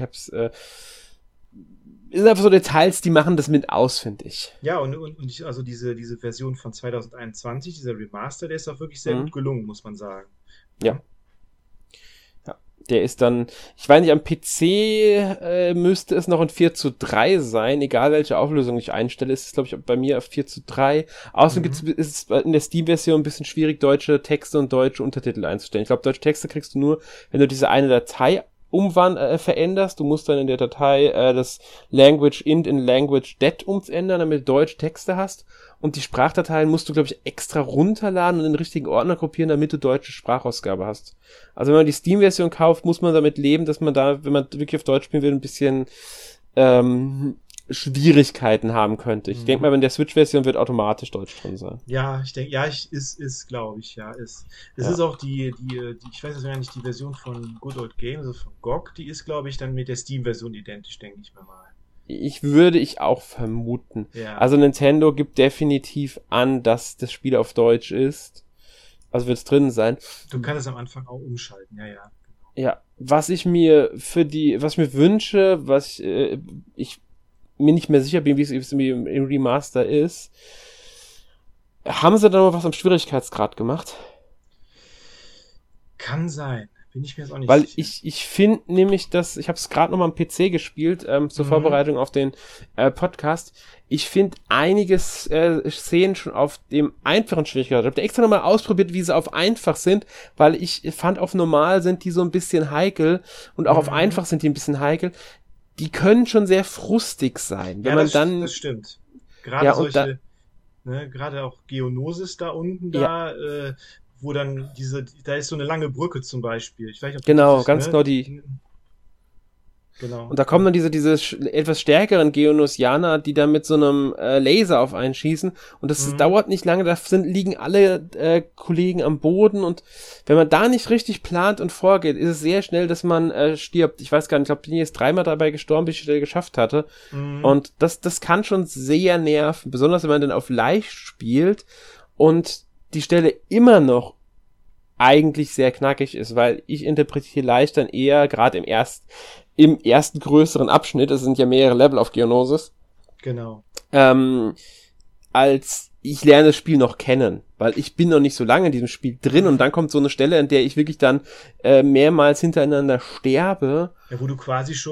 Sind einfach so Details, die machen das mit aus, finde ich. Ja, also diese Version von 2021, dieser Remaster, der ist auch wirklich sehr Mhm. gut gelungen, muss man sagen. Ja. Ja. Der ist dann, ich weiß nicht, am PC müsste es noch in 4:3 sein, egal welche Auflösung ich einstelle, ist es, glaube ich, bei mir auf 4:3. Außerdem Mhm. ist es in der Steam-Version ein bisschen schwierig, deutsche Texte und deutsche Untertitel einzustellen. Ich glaube, deutsche Texte kriegst du nur, wenn du diese eine Datei veränderst. Du musst dann in der Datei das Language int in Language det umändern, damit du deutsche Texte hast. Und die Sprachdateien musst du, glaube ich, extra runterladen und in den richtigen Ordner kopieren, damit du deutsche Sprachausgabe hast. Also wenn man die Steam-Version kauft, muss man damit leben, dass man da, wenn man wirklich auf Deutsch spielen will, ein bisschen Schwierigkeiten haben könnte. Ich denke Mhm. mal, wenn der Switch-Version wird automatisch Deutsch drin sein. Ja, ich denke, ja, ist, glaube ich, ja, ist. Es ist Ja. auch ich weiß jetzt gar nicht, die Version von Good Old Games, also von GOG, die ist, glaube ich, dann mit der Steam-Version identisch, denke ich mir mal. Ich auch vermuten. Ja, Also Nintendo gibt definitiv an, dass das Spiel auf Deutsch ist. Also wird es drin sein. du kannst es am Anfang auch umschalten, ja, ja. Ja, was ich mir wünsche, ich mir nicht mehr sicher bin, wie es im Remaster ist, haben sie da noch was am Schwierigkeitsgrad gemacht? Kann sein, bin ich mir jetzt auch nicht Weil sicher. ich finde nämlich, dass, ich habe es gerade noch mal am PC gespielt, zur Mhm. Vorbereitung auf den Podcast. Ich finde einiges Szenen schon auf dem einfachen Schwierigkeitsgrad. Ich habe da extra nochmal ausprobiert, wie sie auf einfach sind, weil ich fand, auf normal sind die so ein bisschen heikel und auch auf Mhm. einfach sind die ein bisschen heikel. Die können schon sehr frustig sein. Wenn Ja, man das dann, stimmt. Gerade ja, und da, solche, ne, gerade auch Geonosis da unten ja, da, wo dann da ist so eine lange Brücke zum Beispiel. Ich weiß nicht, ob du genau, dieses, ganz ne? genau die. Genau. Und da kommen dann diese etwas stärkeren Geonosianer, die dann mit so einem Laser auf einen schießen. Und das Mhm. dauert nicht lange, liegen alle Kollegen am Boden. Und wenn man da nicht richtig plant und vorgeht, ist es sehr schnell, dass man stirbt. Ich weiß gar nicht, ich glaube, ich bin jetzt 3-mal dabei gestorben, bis ich es geschafft hatte. Mhm. Und das kann schon sehr nerven, besonders wenn man dann auf leicht spielt und die Stelle immer noch eigentlich sehr knackig ist, weil ich interpretiere leicht dann eher, gerade im ersten größeren Abschnitt, es sind ja mehrere Level auf Geonosis, Genau. ähm, als ich lerne das Spiel noch kennen, weil ich bin noch nicht so lange in diesem Spiel drin und dann kommt so eine Stelle, in der ich wirklich dann mehrmals hintereinander sterbe. Ja, wo du quasi schon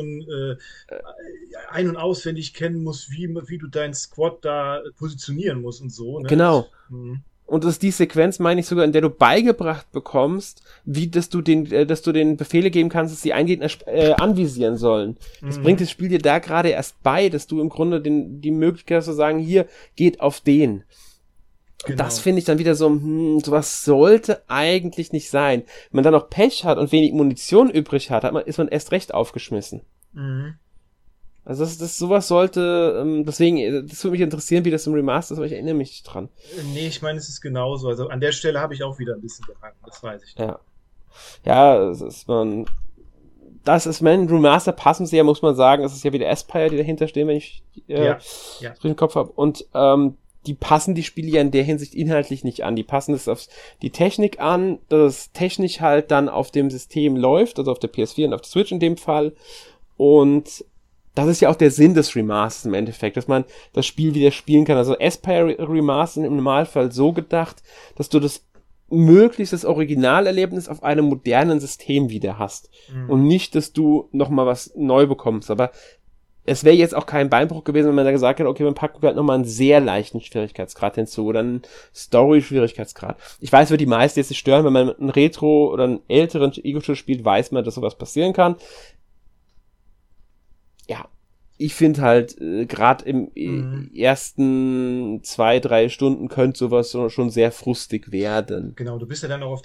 ein- und auswendig kennen musst, wie du deinen Squad da positionieren musst und so, ne? Genau. Mhm. Und das ist die Sequenz, meine ich sogar, in der du beigebracht bekommst, dass du den Befehle geben kannst, dass die einen Gegner anvisieren sollen. Das bringt Mhm. das Spiel dir da gerade erst bei, dass du im Grunde die Möglichkeit hast zu sagen, hier, geht auf den. Und das Genau. finde ich dann wieder so, sowas sollte eigentlich nicht sein. Wenn man dann noch Pech hat und wenig Munition übrig hat, ist man erst recht aufgeschmissen. Mhm. Also sowas sollte, deswegen, das würde mich interessieren, wie das im Remaster ist, aber ich erinnere mich nicht dran. Nee, ich meine, es ist genauso. Also an der Stelle habe ich auch wieder ein bisschen gehangen, das weiß ich noch. Ja. Ja, das ist, wenn Remaster passen sie ja, muss man sagen, es ist ja wieder Aspire, die dahinter stehen, wenn ich Ja, ja. richtig im Kopf habe. Und die passen die Spiele ja in der Hinsicht inhaltlich nicht an. Die passen es auf die Technik an, dass es technisch halt dann auf dem System läuft, also auf der PS4 und auf der Switch in dem Fall. Und das ist ja auch der Sinn des Remasters im Endeffekt, dass man das Spiel wieder spielen kann. Also Aspire Remaster im Normalfall so gedacht, dass du möglichst das Originalerlebnis auf einem modernen System wieder hast. Und Mhm. nicht, dass du nochmal was neu bekommst. Aber es wäre jetzt auch kein Beinbruch gewesen, wenn man da gesagt hätte, okay, man packt halt nochmal einen sehr leichten Schwierigkeitsgrad hinzu oder einen Story-Schwierigkeitsgrad. Ich weiß, wird die meisten jetzt nicht stören, wenn man einen Retro- oder einen älteren Ego-Shooter spielt, weiß man, dass sowas passieren kann. Ja, ich finde halt, gerade im ersten 2-3 Stunden könnte sowas schon sehr frustig werden. Genau, du bist ja dann auch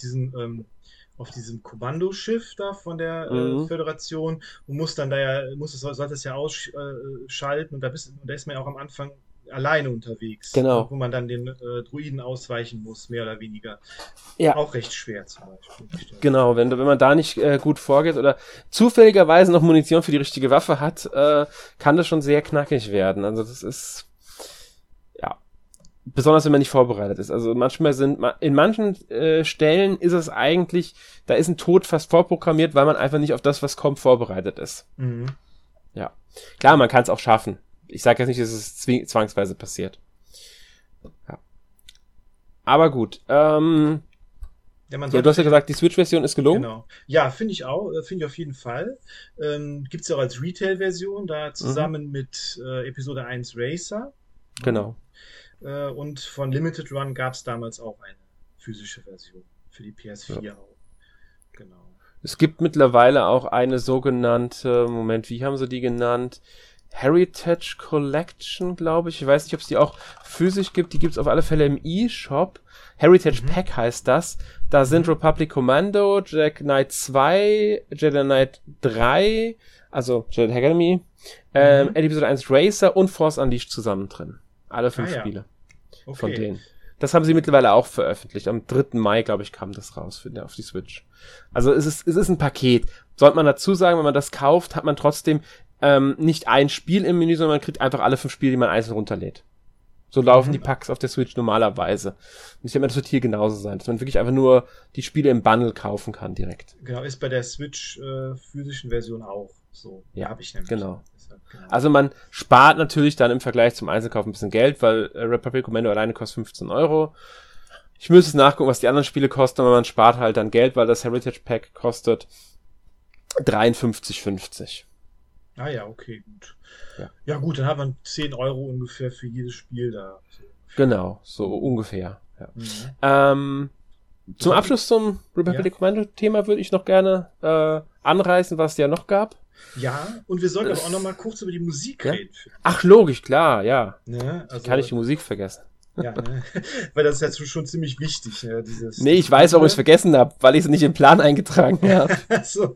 auf diesem Kommandoschiff da von der Mhm. Föderation und musst dann da ja, sollst es ja ausschalten und da ist man ja auch am Anfang alleine unterwegs, ne, Genau. wo man dann den Druiden ausweichen muss, mehr oder weniger. Ja, Auch recht schwer zum Beispiel, die Stelle. genau. Wenn man da nicht gut vorgeht oder zufälligerweise noch Munition für die richtige Waffe hat, kann das schon sehr knackig werden. Also das ist, ja, besonders wenn man nicht vorbereitet ist. Also manchmal in manchen Stellen ist es eigentlich, da ist ein Tod fast vorprogrammiert, weil man einfach nicht auf das, was kommt, vorbereitet ist. Mhm. Ja. Klar, man kann es auch schaffen. Ich sage jetzt nicht, dass es zwangsweise passiert. Ja. Aber gut. Ja, man Ja, du sollte hast ja gesagt, die Switch-Version ist gelungen. genau. Ja, finde ich auch, finde ich auf jeden Fall. Gibt es ja auch als Retail-Version, da Mhm. zusammen mit Episode 1 Racer. Ne? Genau. Und von Limited Run gab es damals auch eine physische Version für die Ja. PS4 auch. Genau. Es gibt mittlerweile auch eine sogenannte, Moment, wie haben sie die genannt? Heritage Collection, glaube ich. Ich weiß nicht, ob es die auch physisch gibt. Die gibt es auf alle Fälle im E-Shop. Heritage Mhm. Pack heißt das. Da sind Mhm. Republic Commando, Jedi Knight 2, Jedi Knight 3, also Jedi Academy, Mhm. Episode 1 Racer und Force Unleashed zusammen drin. Alle Ah 5 ja, Spiele von okay. denen. Das haben sie mittlerweile auch veröffentlicht. Am 3. Mai, glaube ich, kam das raus auf die Switch. Also es ist ein Paket. Sollte man dazu sagen, wenn man das kauft, hat man trotzdem nicht ein Spiel im Menü, sondern man kriegt einfach alle 5 Spiele, die man einzeln runterlädt. So laufen die Mhm. Packs auf der Switch normalerweise. Und ich denke mal, das wird hier genauso sein, dass man wirklich einfach nur die Spiele im Bundle kaufen kann direkt. Genau, ist bei der Switch physischen Version auch so. Ja, Habe ich nämlich. genau. Deshalb, genau. Also man spart natürlich dann im Vergleich zum Einzelkauf ein bisschen Geld, weil Republic Commando alleine kostet 15 Euro. Ich müsste es nachgucken, was die anderen Spiele kosten, aber man spart halt dann Geld, weil das Heritage Pack kostet 53,50. Ah ja, okay, gut. Ja. Ja gut, dann hat man 10 Euro ungefähr für jedes Spiel da. So Genau, so ungefähr. Ja. Mhm. Zum Sollten- Abschluss zum Republic Commando Thema würde ich noch gerne anreißen, was es ja noch gab. Ja, und wir sollten aber auch noch mal kurz über die Musik Ja? reden. Ach, logisch, klar, ja. Ne? Also, Kann ich die Musik vergessen? ja, ne? Weil das ist ja schon ziemlich wichtig, ne? Nee, ich weiß, warum ich es vergessen habe, weil ich es nicht im Plan eingetragen habe. So.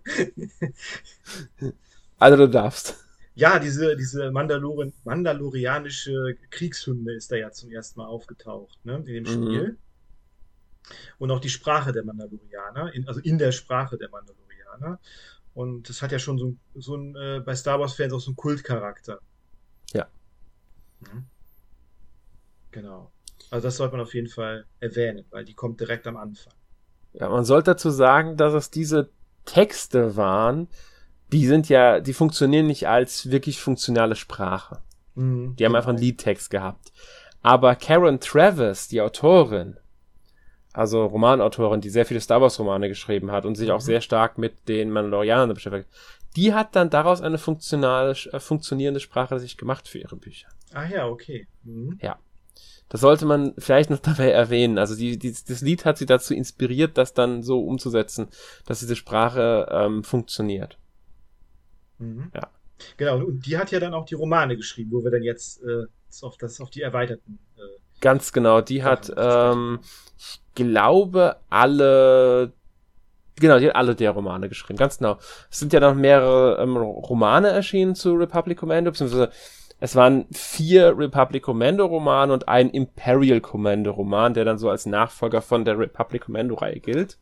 Also du darfst. Ja, diese mandalorianische Kriegshymne ist da ja zum ersten Mal aufgetaucht, ne, in dem Mhm. Spiel. Und auch die Sprache der Mandalorianer, also in der Sprache der Mandalorianer. Und das hat ja schon so ein bei Star Wars-Fans auch so einen Kultcharakter. Ja. Mhm. Genau. Also das sollte man auf jeden Fall erwähnen, weil die kommt direkt am Anfang. Ja, man sollte dazu sagen, dass es diese Texte waren, die funktionieren nicht als wirklich funktionale Sprache. Mhm, Die haben einfach einen Liedtext gehabt. Aber Karen Travis, die Autorin, also Romanautorin, die sehr viele Star Wars Romane geschrieben hat und sich auch sehr stark mit den Mandalorianern beschäftigt, die hat dann daraus eine funktionierende Sprache sich gemacht für ihre Bücher. Ah ja, okay. Mhm. Ja. Das sollte man vielleicht noch dabei erwähnen. Also das Lied hat sie dazu inspiriert, das dann so umzusetzen, dass diese Sprache funktioniert. Mhm. Ja. Genau, und die hat ja dann auch die Romane geschrieben, wo wir dann jetzt auf die erweiterten Ganz genau. Die hat, Sachen ich glaube, die hat alle der Romane geschrieben. Ganz genau. Es sind ja noch mehrere Romane erschienen zu Republic Commando, beziehungsweise es waren 4 Republic Commando Romane und ein Imperial Commando Roman, der dann so als Nachfolger von der Republic Commando Reihe gilt.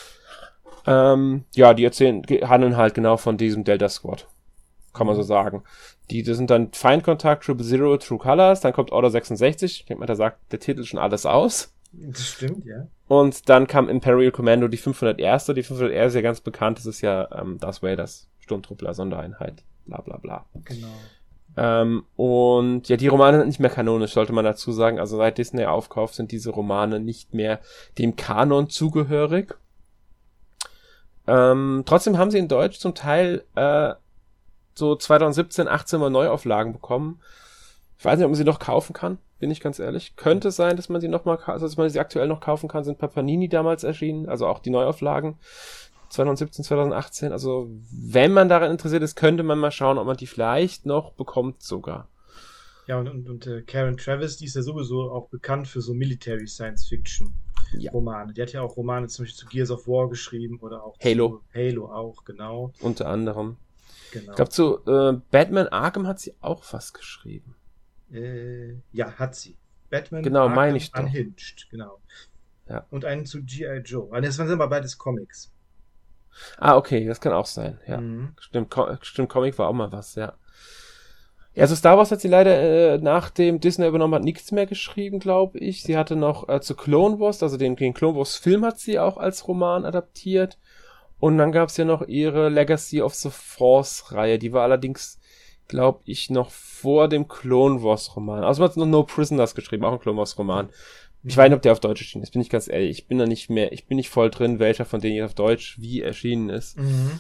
Ja, die handeln halt genau von diesem Delta Squad. Kann man so sagen. Das sind dann Feindkontakt, Triple Zero, True Colors, dann kommt Order 66. Ich denke mal, da sagt der Titel schon alles aus. Das stimmt, ja. Und dann kam Imperial Commando, die 501. Die 501 ist ja ganz bekannt, das ist ja Darth Vaders Sturmtruppler Sondereinheit. Bla bla bla. Genau. Und ja, die Romane sind nicht mehr kanonisch, sollte man dazu sagen. Also seit Disney aufkauft, sind diese Romane nicht mehr dem Kanon zugehörig. Trotzdem haben sie in Deutsch zum Teil so 2017, 18 mal Neuauflagen bekommen. Ich weiß nicht, ob man sie noch kaufen kann, bin ich ganz ehrlich. Könnte sein, dass man sie dass man sie aktuell noch kaufen kann, sind bei Panini damals erschienen, also auch die Neuauflagen 2017, 2018. Also wenn man daran interessiert ist, könnte man mal schauen, ob man die vielleicht noch bekommt sogar. Ja, und Karen Traviss, die ist ja sowieso auch bekannt für so Military Science Fiction Romane. Die hat ja auch Romane zum Beispiel zu Gears of War geschrieben oder auch Halo. zu Halo auch, genau. Unter anderem. Genau. Ich glaube, zu Batman Arkham hat sie auch was geschrieben. Ja, hat sie. Batman Genau, Arkham meine ich doch. Unhinged, genau. Ja. Und einen zu G.I. Joe. Also das waren aber beides Comics. Ah, okay, das kann auch sein, ja. Stimmt, Comic war auch mal was, ja. Ja, also Star Wars hat sie leider nachdem Disney übernommen hat nichts mehr geschrieben, glaube ich. Sie hatte noch zu Clone Wars, also den Clone Wars Film hat sie auch als Roman adaptiert. Und dann gab es ja noch ihre Legacy of the Force-Reihe, die war allerdings, glaube ich, noch vor dem Clone Wars Roman. Also man hat noch No Prisoners geschrieben, auch ein Clone Wars Roman. Ich weiß nicht, ob der auf Deutsch erschienen ist, bin ich ganz ehrlich. Ich bin nicht voll drin, welcher von denen jetzt auf Deutsch wie erschienen ist.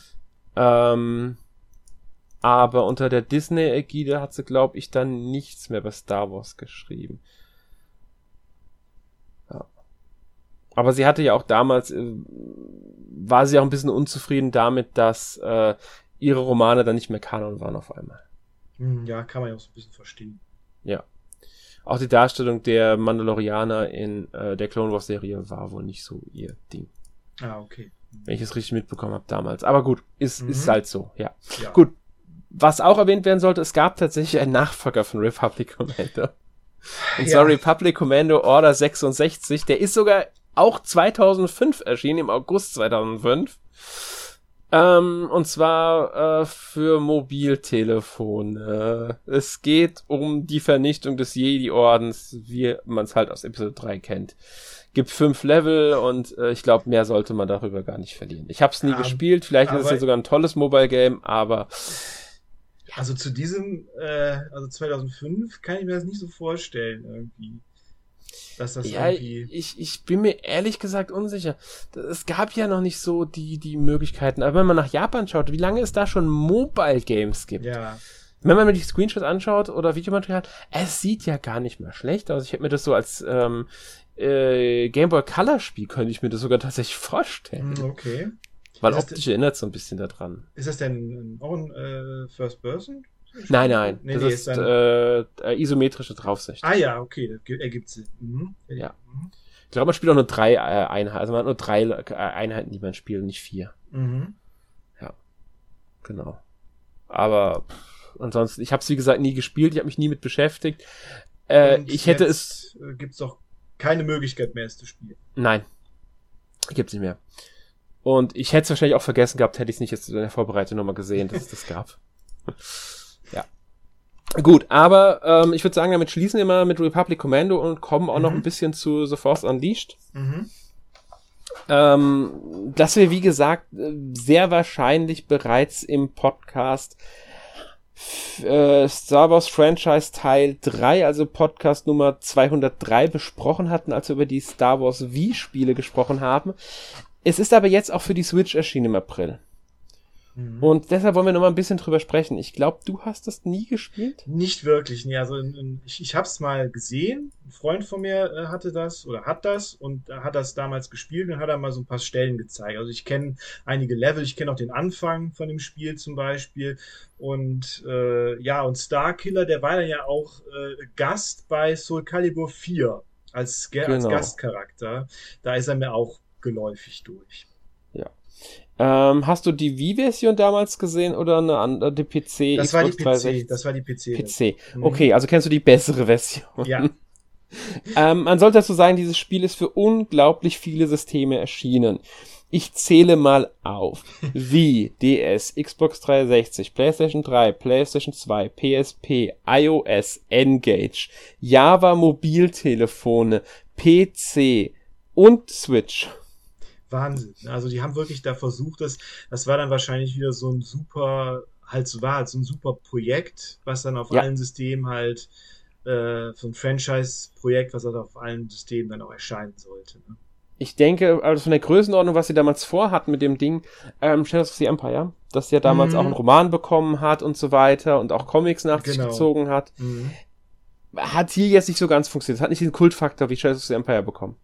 Aber unter der Disney-Ägide hat sie, glaube ich, dann nichts mehr bei Star Wars geschrieben. Ja. Aber sie hatte ja auch damals, war sie auch ein bisschen unzufrieden damit, dass ihre Romane dann nicht mehr Kanon waren auf einmal. Ja, kann man ja auch so ein bisschen verstehen. Ja. Auch die Darstellung der Mandalorianer in der Clone Wars Serie war wohl nicht so ihr Ding. Ah, okay. Wenn ich es richtig mitbekommen habe damals. Aber gut, ist halt so, ja. Ja. Gut. Was auch erwähnt werden sollte, es gab tatsächlich einen Nachfolger von Republic Commando. Und zwar Republic Commando Order 66. Der ist sogar auch 2005 erschienen, im August 2005. Und zwar für Mobiltelefone. Es geht um die Vernichtung des Jedi-Ordens, wie man es halt aus Episode 3 kennt. Gibt 5 Level und ich glaube, mehr sollte man darüber gar nicht verlieren. Ich habe es nie gespielt, vielleicht ist es ja sogar ein tolles Mobile-Game, aber... Also zu diesem, also 2005 kann ich mir das nicht so vorstellen irgendwie. Dass das irgendwie... Ich bin mir ehrlich gesagt unsicher. Es gab ja noch nicht so die Möglichkeiten. Aber wenn man nach Japan schaut, wie lange es da schon Mobile Games gibt. Ja. Wenn man mir die Screenshots anschaut oder Videomaterial, es sieht ja gar nicht mal schlecht aus. Ich hätte mir das so als Game Boy Color Spiel, könnte ich mir das sogar tatsächlich vorstellen. Okay. Weil optisch erinnert so ein bisschen daran. Ist das denn auch ein First Person? Nein. Nee, das ist isometrische Draufsicht. Ah ja, okay, das ergibt Sinn. Ja. Ich glaube, man spielt auch nur 3 Einheiten. Also man hat nur 3 Einheiten, die man spielt, nicht 4. Ja. Genau. Aber ansonsten, ich habe es wie gesagt nie gespielt, ich habe mich nie mit beschäftigt. Ich hätte es... Gibt es auch keine Möglichkeit mehr, es zu spielen? Nein. Gibt's nicht mehr. Und ich hätte es wahrscheinlich auch vergessen gehabt, hätte ich es nicht jetzt in der Vorbereitung nochmal gesehen, dass es das gab. Ja. Gut, aber ich würde sagen, damit schließen wir mal mit Republic Commando und kommen auch noch ein bisschen zu The Force Unleashed. Dass wir, wie gesagt, sehr wahrscheinlich bereits im Podcast Star Wars Franchise Teil 3, also Podcast Nummer 203 besprochen hatten, als wir über die Star Wars Wii-Spiele gesprochen haben. Es ist aber jetzt auch für die Switch erschienen im April. Und deshalb wollen wir noch mal ein bisschen drüber sprechen. Ich glaube, du hast das nie gespielt? Nicht wirklich, nee. Also ich habe es mal gesehen. Ein Freund von mir hatte das oder hat das und hat das damals gespielt und hat dann mal so ein paar Stellen gezeigt. Also ich kenne einige Level, ich kenne auch den Anfang von dem Spiel zum Beispiel. Und und Starkiller, der war dann ja auch Gast bei Soul Calibur 4 als Gastcharakter. Da ist er mir auch geläufig durch. Ja. Hast du die Wii-Version damals gesehen oder eine andere, die PC? Das war die PC. Das war die PC. PC. Okay, also kennst du die bessere Version? Ja. Man sollte dazu sagen, dieses Spiel ist für unglaublich viele Systeme erschienen. Ich zähle mal auf. Wii, DS, Xbox 360, PlayStation 3, PlayStation 2, PSP, iOS, N-Gage, Java Mobiltelefone, PC und Switch. Wahnsinn. Also die haben wirklich da versucht, das war dann wahrscheinlich wieder so ein super, so ein super Projekt, was dann auf allen Systemen halt, so ein Franchise-Projekt, was halt auf allen Systemen dann auch erscheinen sollte. Ne? Ich denke, also von der Größenordnung, was sie damals vorhatten mit dem Ding, Shadows of the Empire, das ja damals auch einen Roman bekommen hat und so weiter und auch Comics nach sich gezogen hat, hat hier jetzt nicht so ganz funktioniert. Es hat nicht den Kultfaktor wie Shadows of the Empire bekommen.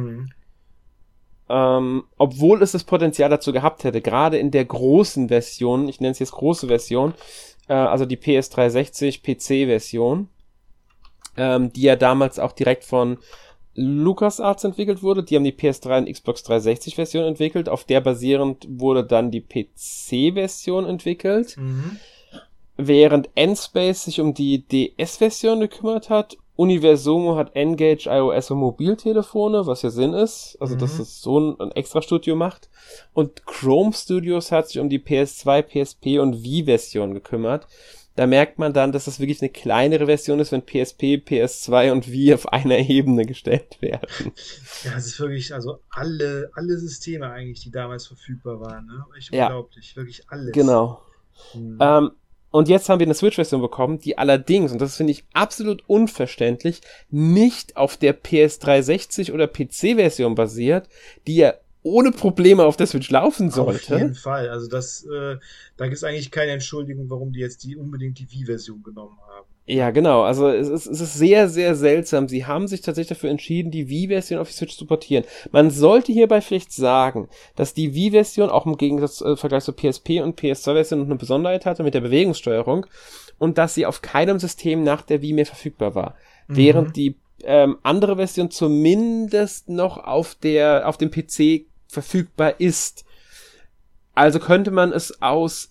Obwohl es das Potenzial dazu gehabt hätte, gerade in der großen Version, ich nenne es jetzt große Version, also die PS360 PC-Version, die ja damals auch direkt von LucasArts entwickelt wurde. Die haben die PS3 und Xbox 360 Version entwickelt. Auf der basierend wurde dann die PC-Version entwickelt. Während N-Space sich um die DS-Version gekümmert hat. Universumo hat N-Gage, iOS und Mobiltelefone, was ja Sinn ist. Also, dass es so ein Extra-Studio macht. Und Chrome Studios hat sich um die PS2, PSP und Wii-Version gekümmert. Da merkt man dann, dass das wirklich eine kleinere Version ist, wenn PSP, PS2 und Wii auf einer Ebene gestellt werden. Ja, es ist wirklich, also alle Systeme eigentlich, die damals verfügbar waren, ne? Echt unglaublich, wirklich alles. Genau. Und jetzt haben wir eine Switch-Version bekommen, die allerdings, und das finde ich absolut unverständlich, nicht auf der PS360 oder PC-Version basiert, die ja ohne Probleme auf der Switch laufen sollte. Auf jeden Fall. Also da gibt es eigentlich keine Entschuldigung, warum die jetzt unbedingt die Wii-Version genommen haben. Ja, genau. Also es ist sehr, sehr seltsam. Sie haben sich tatsächlich dafür entschieden, die Wii-Version auf die Switch zu portieren. Man sollte hierbei vielleicht sagen, dass die Wii-Version auch im Gegensatz Vergleich zur PSP und PS2-Version noch eine Besonderheit hatte mit der Bewegungssteuerung und dass sie auf keinem System nach der Wii mehr verfügbar war. Während die andere Version zumindest noch auf dem PC verfügbar ist. Also könnte man es aus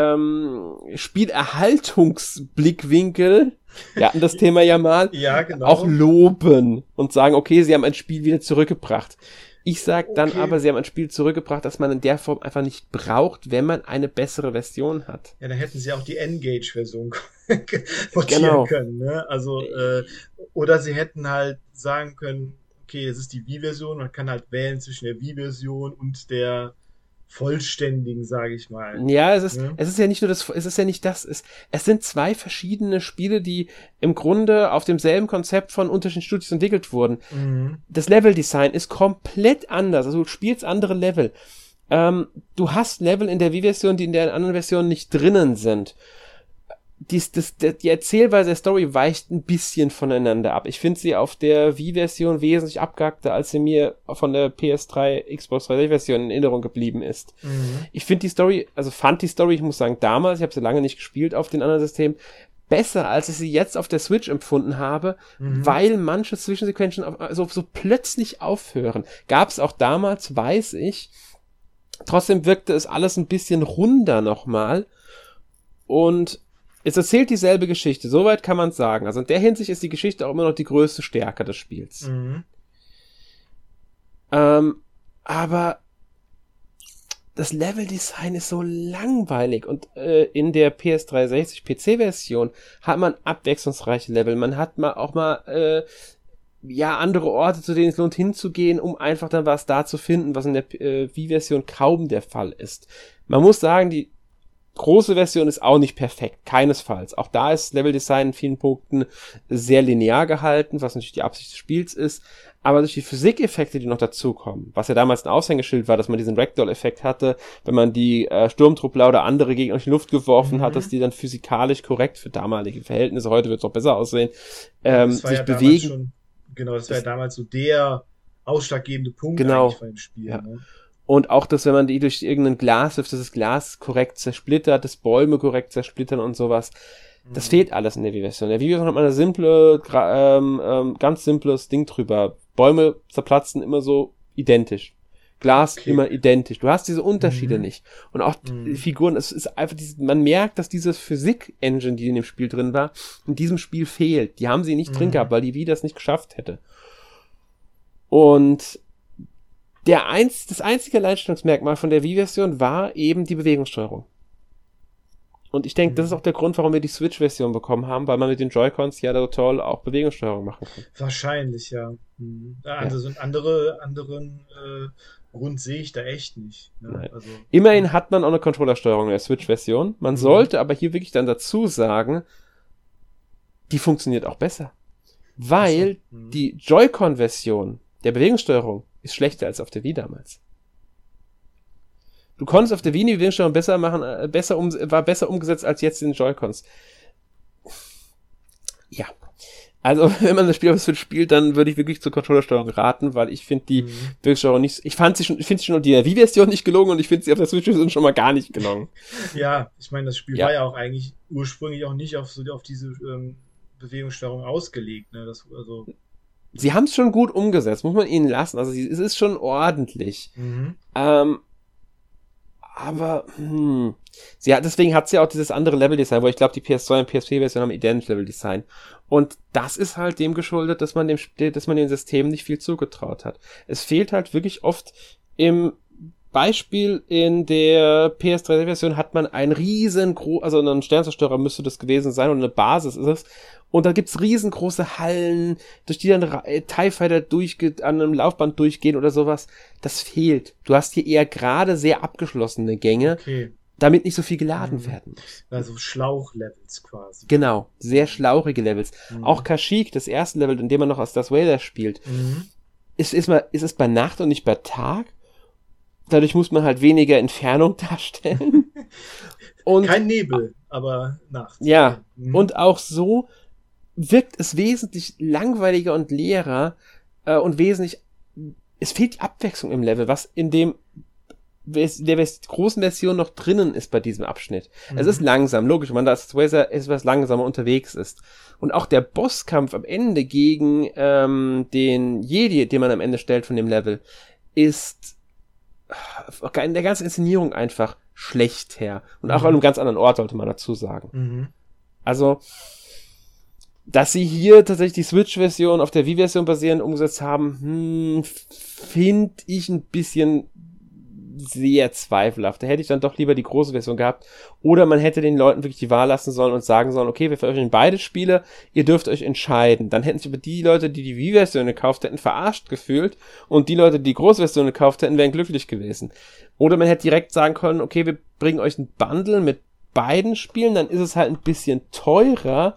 Spielerhaltungsblickwinkel, wir hatten das Thema ja mal, auch loben und sagen, okay, sie haben ein Spiel wieder zurückgebracht. Ich sag dann aber, sie haben ein Spiel zurückgebracht, das man in der Form einfach nicht braucht, wenn man eine bessere Version hat. Ja, dann hätten sie auch die N-Gage-Version portieren können, ne? Also, oder sie hätten halt sagen können, okay, es ist die Wii-Version, man kann halt wählen zwischen der Wii-Version und der vollständigen, sage ich mal. Ja, es ist ja nicht nur das, es sind zwei verschiedene Spiele, die im Grunde auf demselben Konzept von unterschiedlichen Studios entwickelt wurden. Das Leveldesign ist komplett anders, also du spielst andere Level. Du hast Level in der Wii-Version, die in der anderen Version nicht drinnen sind. Die Erzählweise der Story weicht ein bisschen voneinander ab. Ich finde sie auf der Wii-Version wesentlich abgehackter, als sie mir von der PS3, Xbox 360-Version in Erinnerung geblieben ist. Ich finde die Story, ich muss sagen, damals, ich habe sie lange nicht gespielt auf den anderen Systemen, besser, als ich sie jetzt auf der Switch empfunden habe, weil manche Zwischensequenzen so plötzlich aufhören. Gab es auch damals, weiß ich. Trotzdem wirkte es alles ein bisschen runder nochmal. Und es erzählt dieselbe Geschichte, soweit kann man sagen. Also in der Hinsicht ist die Geschichte auch immer noch die größte Stärke des Spiels. Aber das Leveldesign ist so langweilig und in der PS360 PC-Version hat man abwechslungsreiche Level. Man hat auch mal andere Orte, zu denen es lohnt hinzugehen, um einfach dann was da zu finden, was in der Wii-Version kaum der Fall ist. Man muss sagen, die große Version ist auch nicht perfekt, keinesfalls. Auch da ist Leveldesign in vielen Punkten sehr linear gehalten, was natürlich die Absicht des Spiels ist. Aber durch die Physikeffekte, die noch dazukommen, was ja damals ein Aushängeschild war, dass man diesen Ragdoll-Effekt hatte, wenn man die Sturmtruppler oder andere Gegner in die Luft geworfen hat, dass die dann physikalisch korrekt für damalige Verhältnisse, heute wird es auch besser aussehen, sich bewegen. Das war ja damals so der ausschlaggebende Punkt eigentlich von dem Spiel. Ja. Ne? Und auch, dass wenn man die durch irgendein Glas wirft, dass das Glas korrekt zersplittert, dass Bäume korrekt zersplittern und sowas. Das fehlt alles in der Wii-Version. In der Wii-Version hat man eine simple, ganz simples Ding drüber. Bäume zerplatzen immer so identisch. Glas immer identisch. Du hast diese Unterschiede nicht. Und auch die Figuren, es ist einfach man merkt, dass diese Physik-Engine, die in dem Spiel drin war, in diesem Spiel fehlt. Die haben sie nicht drin gehabt, weil die Wii das nicht geschafft hätte. Und das einzige Alleinstellungsmerkmal von der Wii-Version war eben die Bewegungssteuerung. Und ich denke, das ist auch der Grund, warum wir die Switch-Version bekommen haben, weil man mit den Joy-Cons ja so toll auch Bewegungssteuerung machen kann. Wahrscheinlich, ja. Also einen anderen Grund sehe ich da echt nicht. Ne? Also, immerhin hat man auch eine Controllersteuerung in der Switch-Version. Man sollte aber hier wirklich dann dazu sagen, die funktioniert auch besser. Weil die Joy-Con-Version der Bewegungssteuerung ist schlechter als auf der Wii damals. Du konntest auf der Wii die Bewegungssteuerung besser machen, war besser umgesetzt als jetzt in den Joy-Cons. Ja. Also, wenn man das Spiel auf der Switch spielt, dann würde ich wirklich zur Controllersteuerung raten, weil ich finde die Bewegungssteuerung nicht, ich finde sie schon in der Wii-Version nicht gelungen und ich finde sie auf der Switch-Version schon mal gar nicht gelungen. Ja, ich meine, das Spiel war ja auch eigentlich ursprünglich auch nicht auf diese Bewegungssteuerung ausgelegt, ne? Sie haben es schon gut umgesetzt, muss man ihnen lassen. Also, es ist schon ordentlich. Aber, deswegen hat sie ja auch dieses andere Level-Design, wo ich glaube, die PS2 und PSP-Version haben identisches Level-Design. Und das ist halt dem geschuldet, dass man dem System nicht viel zugetraut hat. Es fehlt halt wirklich oft im Beispiel in der PS3-Version hat man ein also ein Sternzerstörer müsste das gewesen sein und eine Basis ist es. Und da gibt's riesengroße Hallen, durch die dann TIE Fighter an einem Laufband durchgehen oder sowas. Das fehlt. Du hast hier eher gerade sehr abgeschlossene Gänge, damit nicht so viel geladen werden muss. Also Schlauchlevels quasi. Genau, sehr schlauchige Levels. Auch Kashyyyk, das erste Level, in dem man noch als Darth Vader spielt, ist es bei Nacht und nicht bei Tag. Dadurch muss man halt weniger Entfernung darstellen. Und kein Nebel, aber nachts. Ja, und auch so wirkt es wesentlich langweiliger und leerer und es fehlt die Abwechslung im Level, was in der großen Version noch drinnen ist bei diesem Abschnitt. Es ist langsam, logisch, wenn man da als Razer etwas langsamer unterwegs ist. Und auch der Bosskampf am Ende gegen den Jedi, den man am Ende stellt von dem Level, ist in der ganzen Inszenierung einfach schlecht her. Und auch an einem ganz anderen Ort, sollte man dazu sagen. Also, dass sie hier tatsächlich die Switch-Version auf der Wii-Version basierend umgesetzt haben, finde ich ein bisschen sehr zweifelhaft. Da hätte ich dann doch lieber die große Version gehabt. Oder man hätte den Leuten wirklich die Wahl lassen sollen und sagen sollen, okay, wir veröffentlichen beide Spiele, ihr dürft euch entscheiden. Dann hätten sich aber die Leute, die die Wii-Version gekauft hätten, verarscht gefühlt und die Leute, die die große Version gekauft hätten, wären glücklich gewesen. Oder man hätte direkt sagen können, okay, wir bringen euch ein Bundle mit beiden Spielen, dann ist es halt ein bisschen teurer,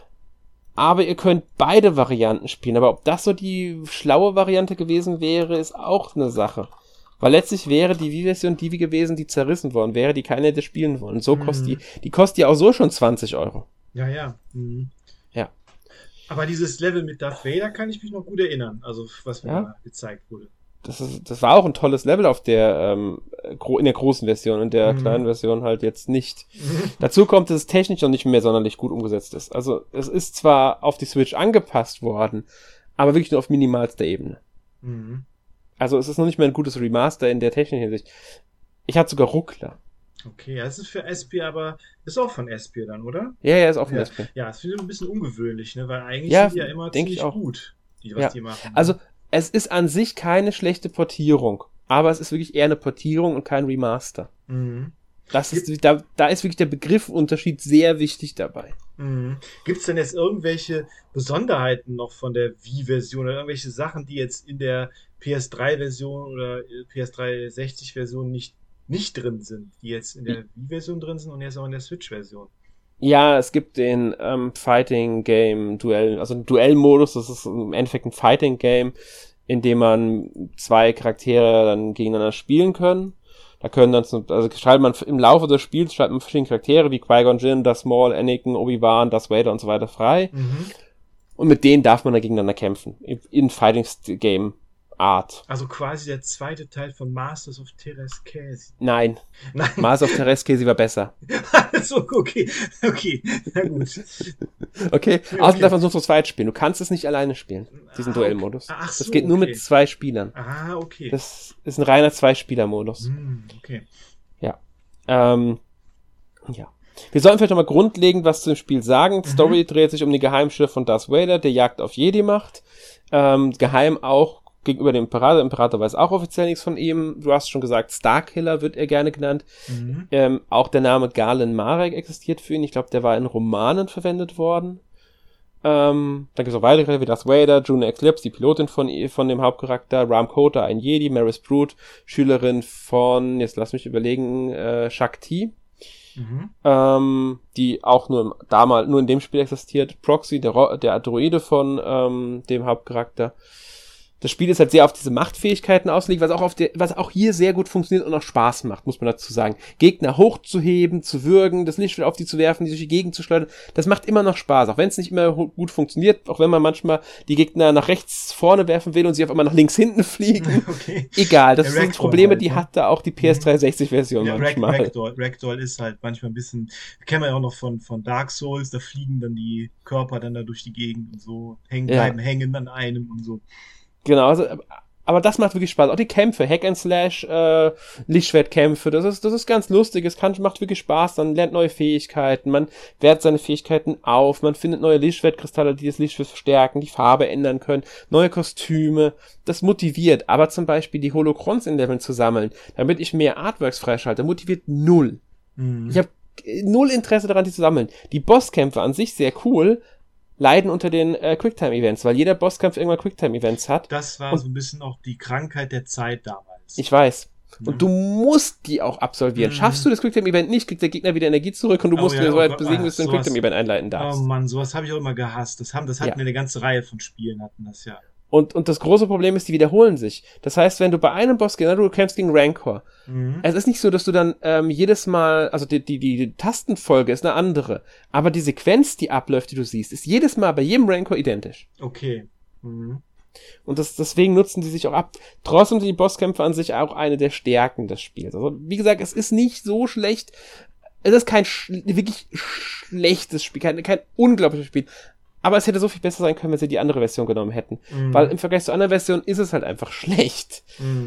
aber ihr könnt beide Varianten spielen. Aber ob das so die schlaue Variante gewesen wäre, ist auch eine Sache. Weil letztlich wäre die Wii-Version die gewesen, die zerrissen worden wäre, die keiner hätte spielen wollen. So kostet die kostet ja auch so schon 20 Euro. Ja. Ja. Aber dieses Level mit Darth Vader kann ich mich noch gut erinnern, also was mir da gezeigt wurde. Das war auch ein tolles Level auf der in der großen Version, in der kleinen Version halt jetzt nicht. Dazu kommt, dass es technisch noch nicht mehr sonderlich gut umgesetzt ist. Also es ist zwar auf die Switch angepasst worden, aber wirklich nur auf minimalster Ebene. Also es ist noch nicht mehr ein gutes Remaster in der technischen Hinsicht. Ich hatte sogar Ruckler. Okay, das ist für SP, aber ist auch von SP dann, oder? Ja, ist auch von SP. Ja, das finde ich ein bisschen ungewöhnlich, ne? Weil eigentlich sind die ja immer ziemlich gut, was die machen. Also es ist an sich keine schlechte Portierung, aber es ist wirklich eher eine Portierung und kein Remaster. Das ist, da ist wirklich der Begriffunterschied sehr wichtig dabei. Gibt es denn jetzt irgendwelche Besonderheiten noch von der Wii-Version oder irgendwelche Sachen, die jetzt in der PS3-Version oder PS360-Version nicht drin sind, die jetzt in der Wii-Version drin sind und jetzt auch in der Switch-Version? Ja, es gibt den Fighting-Game-Duell, also ein Duell-Modus, das ist im Endeffekt ein Fighting-Game, in dem man zwei Charaktere dann gegeneinander spielen können. Da können dann, also schreibt man im Laufe des Spiels, schreibt man verschiedene Charaktere wie Qui-Gon Jinn, Darth Maul, Anakin, Obi-Wan, Darth Vader und so weiter frei. Und mit denen darf man dann gegeneinander kämpfen. In Fighting-Game Art. Also quasi der zweite Teil von Masters of Teräs-Käsi. Nein. Masters of Teräs-Käsi war besser. So, okay, na gut. Okay, außerdem darf man nur zu zweit spielen. Du kannst es nicht alleine spielen, diesen Duellmodus. Das geht nur mit zwei Spielern. Okay. Das ist ein reiner Zwei-Spieler-Modus. Okay. Ja. Ja. Wir sollten vielleicht nochmal grundlegend was zu dem Spiel sagen. Story dreht sich um die Geheimschrift von Darth Vader, der Jagd auf Jedi macht. Geheim auch gegenüber dem Imperator. Der Imperator weiß auch offiziell nichts von ihm. Du hast schon gesagt, Starkiller wird er gerne genannt. Auch der Name Galen Marek existiert für ihn. Ich glaube, der war in Romanen verwendet worden. Dann gibt es auch weitere Charaktere wie Darth Vader, Juno Eclipse, die Pilotin von dem Hauptcharakter, Ram Kota, ein Jedi, Maris Brute, Schülerin von, jetzt lass mich überlegen, Shakti. Die auch nur in dem Spiel existiert. Proxy, der Droide von dem Hauptcharakter. Das Spiel ist halt sehr auf diese Machtfähigkeiten ausgelegt, was auch hier sehr gut funktioniert und auch Spaß macht, muss man dazu sagen. Gegner hochzuheben, zu würgen, das Lichtschwert auf die zu werfen, die durch die Gegend zu schleudern, das macht immer noch Spaß, auch wenn es nicht immer gut funktioniert, auch wenn man manchmal die Gegner nach rechts vorne werfen will und sie auf einmal nach links hinten fliegen. Okay. Egal, das sind Probleme, halt, die hat da auch die PS360-Version manchmal. Ragdoll ist halt manchmal ein bisschen, kennen wir ja auch noch von Dark Souls, da fliegen dann die Körper dann da durch die Gegend und so, bleiben hängen an einem und so. Genau, also, aber das macht wirklich Spaß. Auch die Kämpfe, Hack and Slash, Lichtschwertkämpfe, das ist ganz lustig, macht wirklich Spaß, man lernt neue Fähigkeiten, man wertet seine Fähigkeiten auf, man findet neue Lichtschwertkristalle, die das Lichtschwert verstärken, die Farbe ändern können, neue Kostüme, das motiviert, aber zum Beispiel die Holocrons in Leveln zu sammeln, damit ich mehr Artworks freischalte, motiviert null. Ich habe null Interesse daran, die zu sammeln. Die Bosskämpfe an sich sehr cool, leiden unter den Quicktime-Events, weil jeder Bosskampf irgendwann Quicktime-Events hat. Das war so ein bisschen auch die Krankheit der Zeit damals. Ich weiß. Und du musst die auch absolvieren. Schaffst du das Quicktime-Event nicht, kriegt der Gegner wieder Energie zurück und du musst so weit besiegen, bis du ein Quicktime-Event einleiten darfst. Oh Mann, sowas habe ich auch immer gehasst. Das hatten eine ganze Reihe von Spielen, hatten das ja. Und das große Problem ist, die wiederholen sich. Das heißt, wenn du bei einem Boss, du kämpfst gegen Rancor. Es ist nicht so, dass du dann jedes Mal, also die Tastenfolge ist eine andere, aber die Sequenz, die abläuft, die du siehst, ist jedes Mal bei jedem Rancor identisch. Okay. Und deswegen nutzen die sich auch ab. Trotzdem sind die Bosskämpfe an sich auch eine der Stärken des Spiels. Also, wie gesagt, es ist nicht so schlecht. Es ist kein wirklich schlechtes Spiel, kein unglaubliches Spiel. Aber es hätte so viel besser sein können, wenn sie die andere Version genommen hätten. Weil im Vergleich zur anderen Version ist es halt einfach schlecht.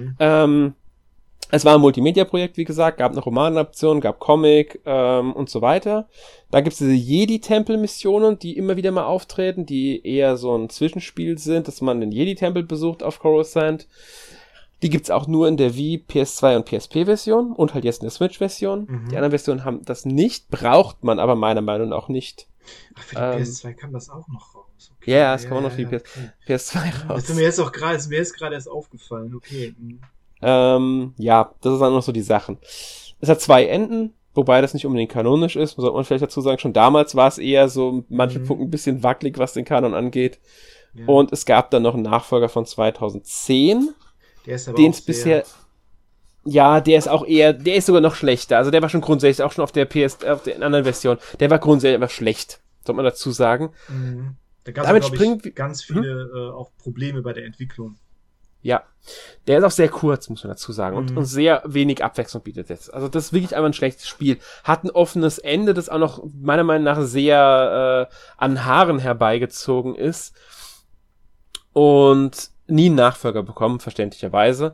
Es war ein Multimedia-Projekt, wie gesagt, gab eine Romanadaption, gab Comic und so weiter. Da gibt es diese Jedi-Tempel-Missionen, die immer wieder mal auftreten, die eher so ein Zwischenspiel sind, dass man den Jedi-Tempel besucht auf Coruscant. Die gibt's auch nur in der Wii, PS2 und PSP-Version und halt jetzt in der Switch-Version. Die anderen Versionen haben das nicht, braucht man aber meiner Meinung nach auch nicht. Ach, für die PS2 kam das auch noch raus. Okay. Ja, es kam auch noch für die PS2 raus. Das ist mir jetzt gerade erst aufgefallen, okay. Ja, das ist dann noch so die Sachen. Es hat 2 Enden, wobei das nicht unbedingt kanonisch ist, sollte man vielleicht dazu sagen. Schon damals war es eher so in manchen Punkten ein bisschen wackelig, was den Kanon angeht. Ja. Und es gab dann noch einen Nachfolger von 2010, den es bisher... Ja, der ist sogar noch schlechter. Also der war schon grundsätzlich, auch schon auf der anderen Version, der war grundsätzlich einfach schlecht, sollte man dazu sagen. Da gab es, glaube ich, ganz viele auch Probleme bei der Entwicklung. Ja, der ist auch sehr kurz, muss man dazu sagen, und sehr wenig Abwechslung bietet jetzt. Also das ist wirklich einfach ein schlechtes Spiel. Hat ein offenes Ende, das auch noch meiner Meinung nach sehr an Haaren herbeigezogen ist und nie einen Nachfolger bekommen, verständlicherweise.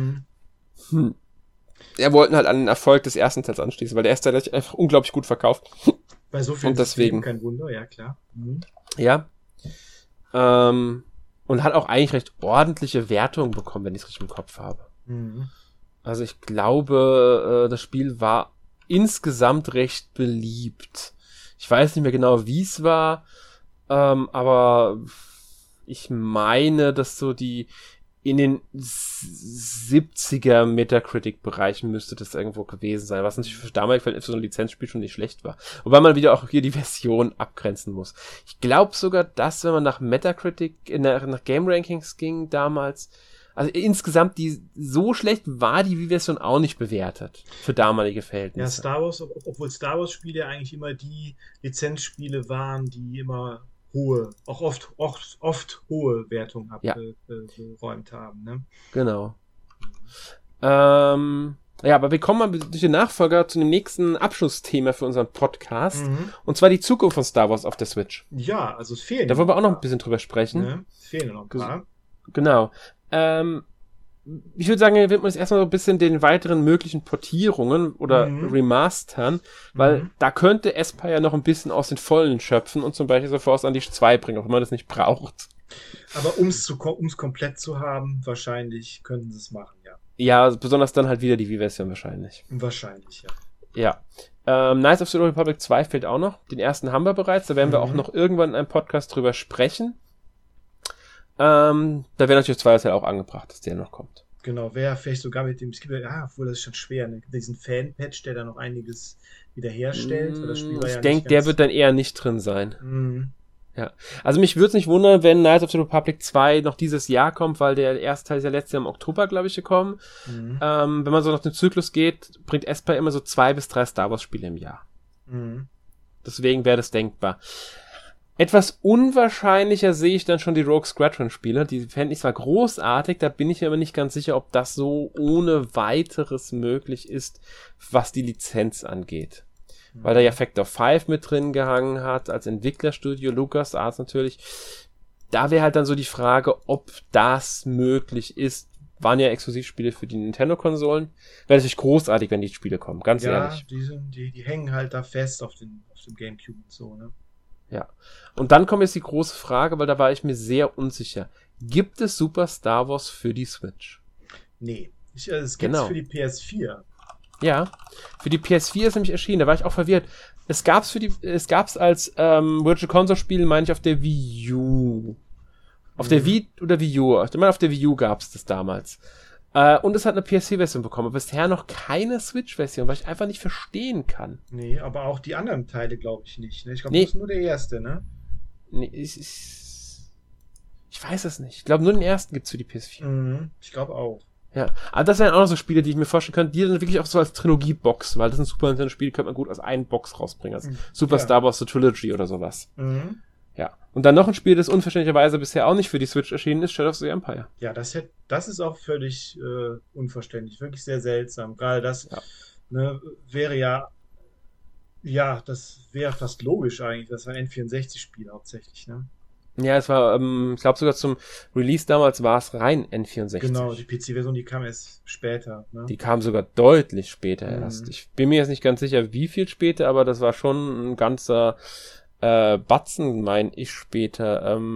Er wollten halt an den Erfolg des ersten Teils anschließen, weil der erste Teil hat sich einfach unglaublich gut verkauft. Bei so vielen Systemen kein Wunder, ja klar. Ja. Und hat auch eigentlich recht ordentliche Wertungen bekommen, wenn ich es richtig im Kopf habe. Also ich glaube, das Spiel war insgesamt recht beliebt. Ich weiß nicht mehr genau, wie es war, aber ich meine, dass so die in den 70er Metacritic-Bereichen müsste das irgendwo gewesen sein, was natürlich für damals für so ein Lizenzspiel schon nicht schlecht war. Wobei man wieder auch hier die Version abgrenzen muss. Ich glaube sogar, dass, wenn man nach Metacritic, nach Game Rankings ging damals, also insgesamt so schlecht war die Wii-Version auch nicht bewertet für damalige Verhältnisse. Ja, Star Wars, obwohl Star Wars-Spiele ja eigentlich immer die Lizenzspiele waren, die immer oft hohe Wertungen abgeräumt haben. Ne? Genau. Ja, aber wir kommen mal durch den Nachfolger zu dem nächsten Abschlussthema für unseren Podcast. Und zwar die Zukunft von Star Wars auf der Switch. Ja, also es fehlen. Da wollen wir auch noch ein bisschen drüber sprechen. Ne? Es fehlen noch ein paar. Genau. Ich würde sagen, wir widmen uns erstmal so ein bisschen den weiteren möglichen Portierungen oder Remastern, weil da könnte Espire ja noch ein bisschen aus den Vollen schöpfen und zum Beispiel so Force Unleashed 2 bringen, auch wenn man das nicht braucht. Aber um's komplett zu haben, wahrscheinlich könnten sie es machen, ja. Ja, besonders dann halt wieder die Wii-Version wahrscheinlich. Wahrscheinlich, ja. Ja. Knights of the Old Republic 2 fehlt auch noch. Den ersten haben wir bereits, da werden wir auch noch irgendwann in einem Podcast drüber sprechen. Da wäre natürlich zweiter Teil auch angebracht, dass der noch kommt. Genau, wäre vielleicht sogar mit dem, obwohl das ist schon schwer, ne? Diesen Fan-Patch, der da noch einiges wiederherstellt. Ich denke, der wird dann eher nicht drin sein. Ja, also mich würde es nicht wundern, wenn Knights of the Republic 2 noch dieses Jahr kommt, weil der erste Teil ist ja letztes Jahr im Oktober, glaube ich, gekommen. Wenn man so nach dem Zyklus geht, bringt Esper immer so 2 bis 3 Star Wars Spiele im Jahr. Deswegen wäre das denkbar. Etwas unwahrscheinlicher sehe ich dann schon die Rogue Squadron Spiele. Die fände ich zwar großartig, da bin ich mir aber nicht ganz sicher, ob das so ohne weiteres möglich ist, was die Lizenz angeht. Weil da ja Factor 5 mit drin gehangen hat, als Entwicklerstudio, LucasArts natürlich. Da wäre halt dann so die Frage, ob das möglich ist. Waren ja Exklusivspiele für die Nintendo-Konsolen. Wäre natürlich großartig, wenn die Spiele kommen, ganz ehrlich. Ja, die hängen halt da fest auf dem Gamecube und so, ne? Ja. Und dann kommt jetzt die große Frage, weil da war ich mir sehr unsicher. Gibt es Super Star Wars für die Switch? Nee. Es gibt es für die PS4. Ja, für die PS4 ist nämlich erschienen, da war ich auch verwirrt. Es gab's als Virtual Console Spiel, meine ich, auf der Wii U. Auf der Wii oder Wii U? Ich meine, auf der Wii U gab's das damals. Und es hat eine PS4-Version bekommen, aber bisher noch keine Switch-Version, weil ich einfach nicht verstehen kann. Nee, aber auch die anderen Teile glaube ich nicht. Ne? Ich glaube, das ist nur der erste, ne? Nee, ich weiß es nicht. Ich glaube, nur den ersten gibt's für die PS4. Ich glaube auch. Ja, aber das wären auch noch so Spiele, die ich mir vorstellen könnte, die dann wirklich auch so als Trilogie-Box, weil das ist ein Super Nintendo-Spiel, könnte man gut aus einer Box rausbringen, als Super Star Wars The Trilogy oder sowas. Ja. Und dann noch ein Spiel, das unverständlicherweise bisher auch nicht für die Switch erschienen ist, Shadow of the Empire. Ja, das ist auch völlig unverständlich, wirklich sehr seltsam. Gerade das wäre das wäre fast logisch eigentlich, das war ein N64-Spiel hauptsächlich, ne? Ja, es war, ich glaube sogar zum Release damals war es rein N64. Genau, die PC-Version, die kam erst später. Ne? Die kam sogar deutlich später erst. Ich bin mir jetzt nicht ganz sicher, wie viel später, aber das war schon ein ganzer Batzen, meine ich, später.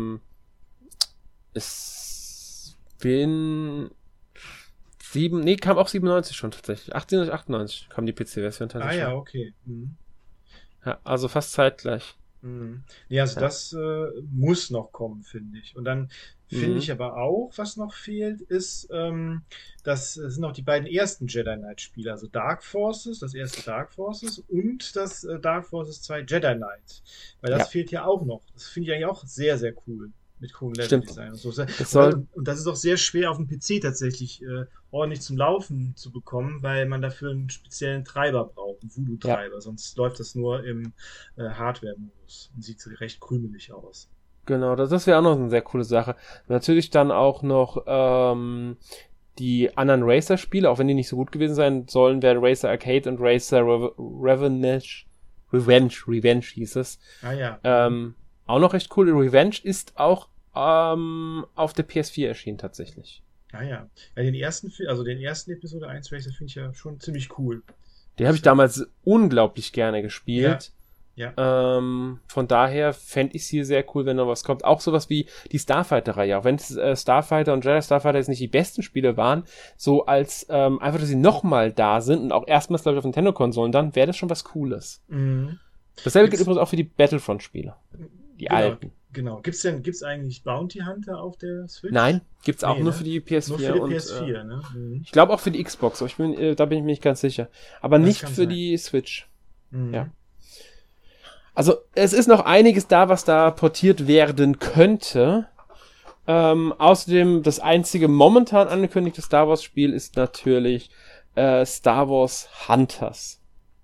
Kam auch 97 schon tatsächlich. 1898 kam die PC-Version tatsächlich. Ah ja, okay. Ja, also fast zeitgleich. Ja, also das muss noch kommen, finde ich. Und dann finde ich aber auch, was noch fehlt, ist, das sind noch die beiden ersten Jedi Knight-Spiele, also Dark Forces, das erste Dark Forces und das Dark Forces 2 Jedi Knight. Weil das fehlt ja auch noch. Das finde ich eigentlich auch sehr, sehr cool. Mit coolen Level-Design und so. Und das ist auch sehr schwer auf dem PC tatsächlich ordentlich zum Laufen zu bekommen, weil man dafür einen speziellen Treiber braucht, einen Voodoo-Treiber. Sonst läuft das nur im Hardware-Modus und sieht so recht krümelig aus. Genau, das wäre auch noch eine sehr coole Sache. Natürlich dann auch noch die anderen Racer-Spiele, auch wenn die nicht so gut gewesen sein sollen, wären Racer Arcade und Racer Revenge hieß es. Ah ja. Auch noch recht cool. Revenge ist auch auf der PS4 erschienen tatsächlich. Ah ja. Ja, den ersten Episode 1 Racer finde ich ja schon ziemlich cool. Den habe ich damals unglaublich gerne gespielt. Ja. Von daher fände ich es hier sehr cool, wenn noch was kommt. Auch sowas wie die Starfighter-Reihe. Auch wenn Starfighter und Jedi Starfighter jetzt nicht die besten Spiele waren, so als einfach, dass sie nochmal da sind und auch erstmals, glaube ich, auf Nintendo-Konsolen, dann wäre das schon was Cooles. Dasselbe gilt übrigens auch für die Battlefront-Spiele. Die alten. Genau. Gibt's eigentlich Bounty Hunter auf der Switch? Nein, gibt's auch nur für die PS4. Nur für die PS4, ne? Ich glaube auch für die Xbox, aber da bin ich mir nicht ganz sicher. Aber das nicht für die Switch. Ja. Also, es ist noch einiges da, was da portiert werden könnte. Außerdem, das einzige momentan angekündigte Star Wars Spiel ist natürlich Star Wars Hunters.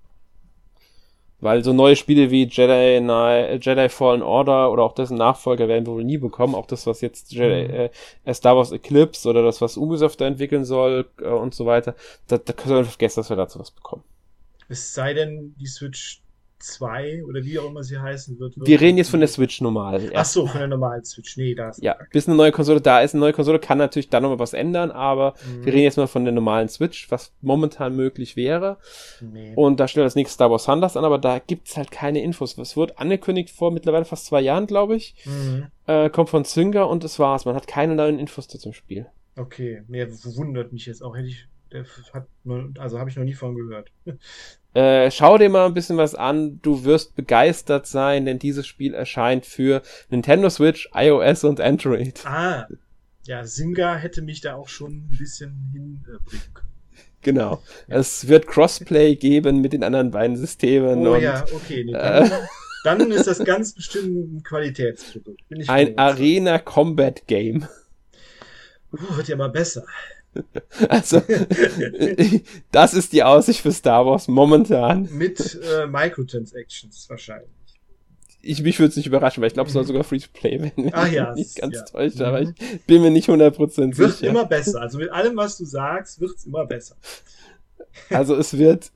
Weil so neue Spiele wie Jedi Fallen Order oder auch dessen Nachfolger werden wir wohl nie bekommen. Auch das, was jetzt Star Wars Eclipse oder das, was Ubisoft da entwickeln soll und so weiter. Da können wir vergessen, dass wir dazu was bekommen. Es sei denn, die Switch 2 oder wie auch immer sie heißen wird. Wir reden jetzt von der Switch normal. Ach so, von der normalen Switch. Nee, da ist bis eine neue Konsole da ist. Eine neue Konsole kann natürlich dann nochmal was ändern, aber wir reden jetzt mal von der normalen Switch, was momentan möglich wäre. Nee. Und da stellt das nächste Star Wars Hunters an, aber da gibt's halt keine Infos. Es wird angekündigt vor mittlerweile fast 2 Jahren, glaube ich. Kommt von Zynga und das war's. Man hat keine neuen Infos zu zum Spiel. Okay, mehr wundert mich jetzt auch. Habe ich noch nie von gehört. Schau dir mal ein bisschen was an, du wirst begeistert sein, denn dieses Spiel erscheint für Nintendo Switch, iOS und Android. Ah, ja, Zynga hätte mich da auch schon ein bisschen hinbringen können. Genau. Ja. Es wird Crossplay geben mit den anderen beiden Systemen. Oh und, ja, okay. dann ist das ganz bestimmt ein Qualitätsprodukt. Bin ich Ein froh. Arena Combat Game. Wird ja mal besser. Also, das ist die Aussicht für Star Wars momentan. Mit Microtransactions wahrscheinlich. Mich würde es nicht überraschen, weil ich glaube, es soll sogar Free-to-Play werden, wenn ich Ja, mich nicht ganz ja. täusche, aber ich bin mir nicht 100% Wird sicher. immer besser. Also mit allem, was du sagst, wird es immer besser. Also es wird,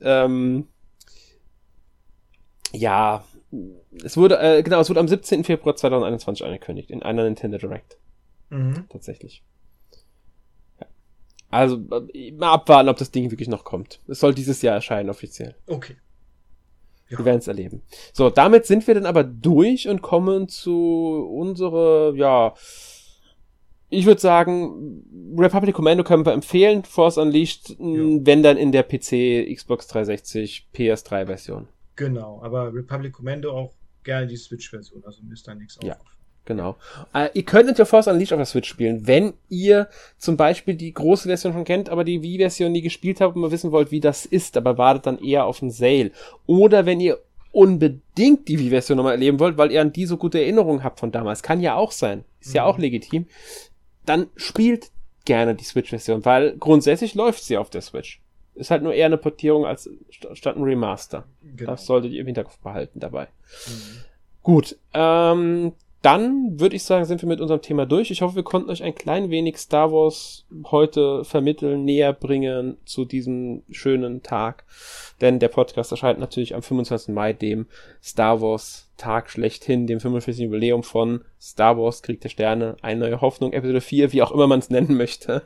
ja, es wurde am 17. Februar 2021 angekündigt, in einer Nintendo Direct. Tatsächlich. Ja. Also, mal abwarten, ob das Ding wirklich noch kommt. Es soll dieses Jahr erscheinen, offiziell. Okay. Ja. Wir werden es erleben. So, damit sind wir dann aber durch und kommen zu unserer, ja, ich würde sagen, Republic Commando können wir empfehlen, Force Unleashed, wenn dann in der PC, Xbox 360, PS3 Version. Genau, aber Republic Commando auch gerne die Switch-Version, also mir ist da nichts Ja. aufgefallen. Genau. Ihr könnt natürlich Force Unleashed auf der Switch spielen, wenn ihr zum Beispiel die große Version schon kennt, aber die Wii-Version nie gespielt habt und mal wissen wollt, wie das ist, aber wartet dann eher auf den Sale. Oder wenn ihr unbedingt die Wii-Version nochmal erleben wollt, weil ihr an die so gute Erinnerungen habt von damals, kann ja auch sein, ist ja auch legitim, dann spielt gerne die Switch-Version, weil grundsätzlich läuft sie auf der Switch. Ist halt nur eher eine Portierung als statt ein Remaster. Genau. Das solltet ihr im Hinterkopf behalten dabei. Gut, dann würde ich sagen, sind wir mit unserem Thema durch. Ich hoffe, wir konnten euch ein klein wenig Star Wars heute vermitteln, näher bringen zu diesem schönen Tag. Denn der Podcast erscheint natürlich am 25. Mai, dem Star Wars Tag schlechthin, dem 45. Jubiläum von Star Wars Krieg der Sterne, eine neue Hoffnung, Episode 4, wie auch immer man es nennen möchte.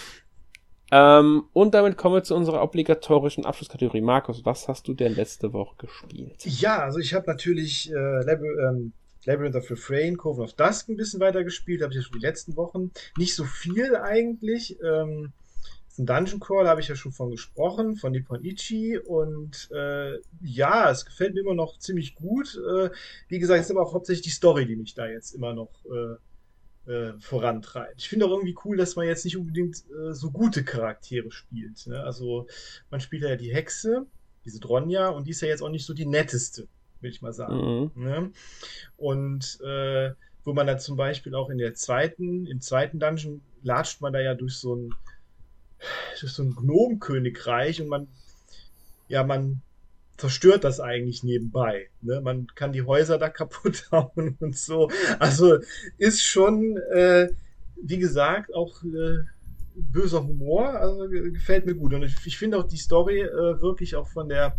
Und damit kommen wir zu unserer obligatorischen Abschlusskategorie. Markus, was hast du denn letzte Woche gespielt? Ja, also ich habe natürlich Labyrinth of Refrain, Coven of Dusk ein bisschen weiter gespielt, habe ich ja schon die letzten Wochen. Nicht so viel eigentlich. Ist ein Dungeon Crawl, da habe ich ja schon von gesprochen, von Nippon Ichi. Und ja, es gefällt mir immer noch ziemlich gut. Wie gesagt, es ist aber auch hauptsächlich die Story, die mich da jetzt immer noch vorantreibt. Ich finde auch irgendwie cool, dass man jetzt nicht unbedingt so gute Charaktere spielt. Ne? Also man spielt ja die Hexe, diese Dronja, und die ist ja jetzt auch nicht so die netteste, will ich mal sagen. Ne? Und wo man da zum Beispiel auch im zweiten Dungeon latscht man da ja durch so ein Gnomenkönigreich und man zerstört das eigentlich nebenbei. Ne? Man kann die Häuser da kaputt hauen und so. Also ist schon, wie gesagt, auch böser Humor. Also gefällt mir gut. Und ich finde auch die Story wirklich auch von der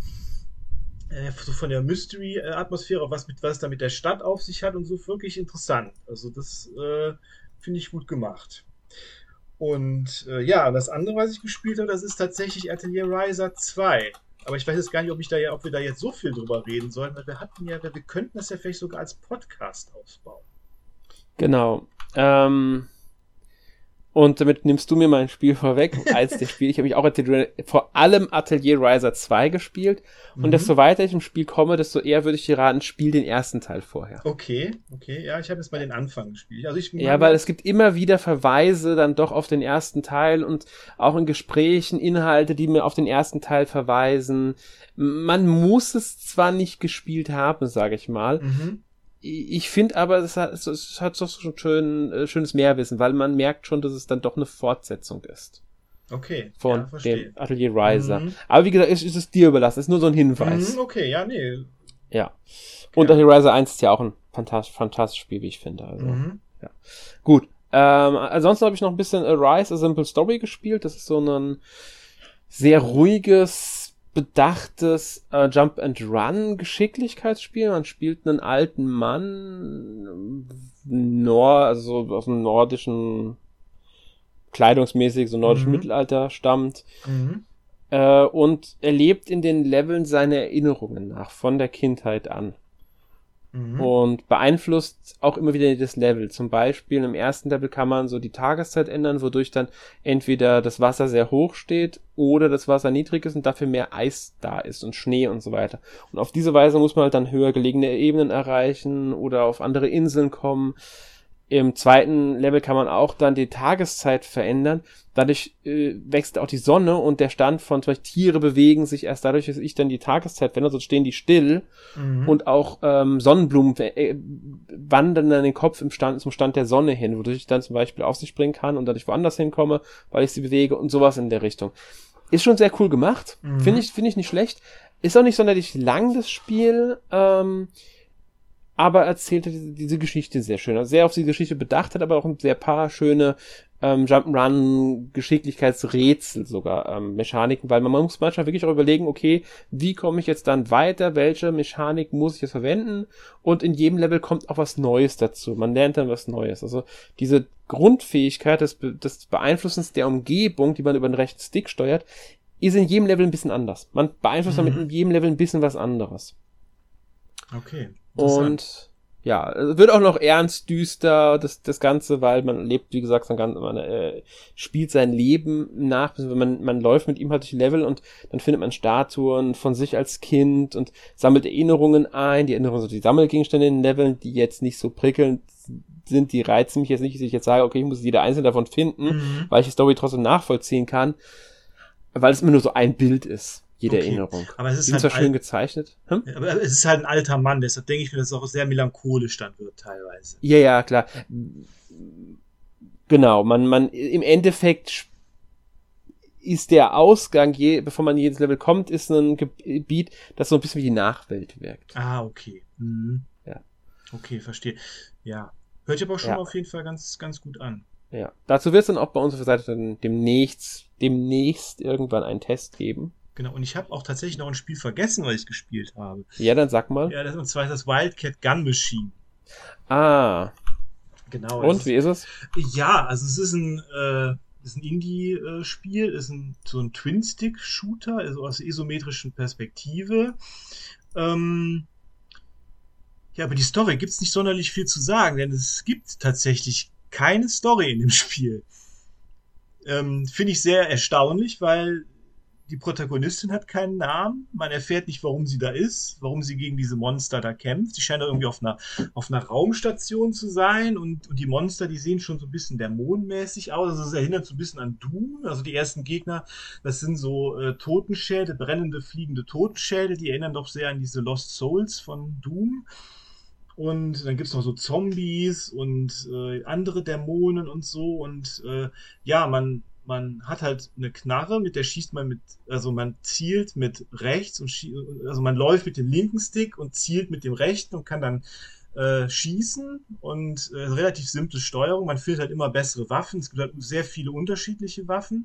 Mystery-Atmosphäre, was da mit der Stadt auf sich hat und so, wirklich interessant. Also das finde ich gut gemacht. Und ja, das andere, was ich gespielt habe, das ist tatsächlich Atelier Ryza 2. Aber ich weiß jetzt gar nicht, ob wir da jetzt so viel drüber reden sollen, weil wir könnten das ja vielleicht sogar als Podcast ausbauen. Genau. Und damit nimmst du mir mein Spiel vorweg, als das Spiel. Ich habe mich auch vor allem Atelier Ryza 2 gespielt. Und desto weiter ich im Spiel komme, desto eher würde ich dir raten, spiel den ersten Teil vorher. Okay. Ja, ich habe jetzt mal den Anfang gespielt. Also weil es gibt immer wieder Verweise dann doch auf den ersten Teil und auch in Gesprächen Inhalte, die mir auf den ersten Teil verweisen. Man muss es zwar nicht gespielt haben, sage ich mal. Ich finde aber, es hat doch so schönes Mehrwissen, weil man merkt schon, dass es dann doch eine Fortsetzung ist. Okay. Von dem Atelier Ryza. Aber wie gesagt, ist es dir überlassen. Ist nur so ein Hinweis. Okay, ja, nee. Ja. Und Atelier Ryza 1 ist ja auch ein fantastisches Spiel, wie ich finde. Also, ja. Gut. Ansonsten habe ich noch ein bisschen Arise, A Simple Story gespielt. Das ist so ein sehr ruhiges, bedachtes Jump-and-Run-Geschicklichkeitsspiel. Man spielt einen alten Mann, also aus dem nordischen, kleidungsmäßig, so nordischen Mittelalter stammt, und erlebt in den Leveln seine Erinnerungen nach, von der Kindheit an. Und beeinflusst auch immer wieder das Level. Zum Beispiel im ersten Level kann man so die Tageszeit ändern, wodurch dann entweder das Wasser sehr hoch steht oder das Wasser niedrig ist und dafür mehr Eis da ist und Schnee und so weiter. Und auf diese Weise muss man halt dann höher gelegene Ebenen erreichen oder auf andere Inseln kommen. Im zweiten Level kann man auch dann die Tageszeit verändern. Dadurch wechselt auch die Sonne und der Stand von zum Beispiel Tiere bewegen sich erst dadurch, dass ich dann die Tageszeit verändere, sonst stehen die still. Und auch Sonnenblumen wandern dann den Kopf zum Stand der Sonne hin, wodurch ich dann zum Beispiel auf sie springen kann und dadurch woanders hinkomme, weil ich sie bewege und sowas in der Richtung. Ist schon sehr cool gemacht. Finde ich nicht schlecht. Ist auch nicht sonderlich lang, das Spiel. Aber erzählt diese Geschichte sehr schön. Also sehr auf die Geschichte bedacht, hat aber auch ein sehr paar schöne Jump'n'Run-Geschicklichkeitsrätsel sogar, Mechaniken, weil man muss manchmal wirklich auch überlegen, okay, wie komme ich jetzt dann weiter, welche Mechanik muss ich jetzt verwenden, und in jedem Level kommt auch was Neues dazu. Man lernt dann was Neues. Also diese Grundfähigkeit des Beeinflussens der Umgebung, die man über den rechten Stick steuert, ist in jedem Level ein bisschen anders. Man beeinflusst damit in jedem Level ein bisschen was anderes. Okay. Und ja, wird auch noch ernst, düster, das Ganze, weil man lebt, wie gesagt, man spielt sein Leben nach, man läuft mit ihm halt durch die Level und dann findet man Statuen von sich als Kind und sammelt Erinnerungen ein. Die Erinnerungen sind die Sammelgegenstände in den Leveln, die jetzt nicht so prickelnd sind, die reizen mich jetzt nicht, dass ich jetzt sage, okay, ich muss jede einzelne davon finden, weil ich die Story trotzdem nachvollziehen kann, weil es immer nur so ein Bild ist. Jede Erinnerung. Aber es ist die halt zwar schön gezeichnet. Aber es ist halt ein alter Mann, deshalb denke ich mir, dass es auch sehr melancholisch dann wird teilweise. Ja, klar. Genau, man im Endeffekt ist der Ausgang, bevor man in jedes Level kommt, ist ein Gebiet, das so ein bisschen wie die Nachwelt wirkt. Ah, okay. Ja. Okay, verstehe. Ja. Hört sich aber auch schon mal auf jeden Fall ganz, ganz gut an. Ja. Dazu wird es dann auch bei uns auf der Seite dann demnächst irgendwann einen Test geben. Genau, und ich habe auch tatsächlich noch ein Spiel vergessen, was ich gespielt habe. Ja, dann sag mal. Ja, und zwar ist das Wildcat Gun Machine. Ah. Genau. Und, wie ist es? Ja, also es ist ein Indie-Spiel, ist so ein Twin-Stick-Shooter, also aus isometrischen Perspektive. Ja, aber die Story gibt's nicht sonderlich viel zu sagen, denn es gibt tatsächlich keine Story in dem Spiel. Finde ich sehr erstaunlich, weil die Protagonistin hat keinen Namen. Man erfährt nicht, warum sie da ist, warum sie gegen diese Monster da kämpft. Sie scheint irgendwie auf einer Raumstation zu sein und die Monster, die sehen schon so ein bisschen dämonenmäßig aus. Also es erinnert so ein bisschen an Doom. Also die ersten Gegner, das sind so Totenschädel, brennende, fliegende Totenschädel. Die erinnern doch sehr an diese Lost Souls von Doom. Und dann gibt's noch so Zombies und andere Dämonen und so. Und ja, man hat halt eine Knarre, mit der schießt man also man zielt mit rechts und also man läuft mit dem linken Stick und zielt mit dem rechten und kann dann schießen und relativ simple Steuerung. Man findet halt immer bessere Waffen. Es gibt halt sehr viele unterschiedliche Waffen.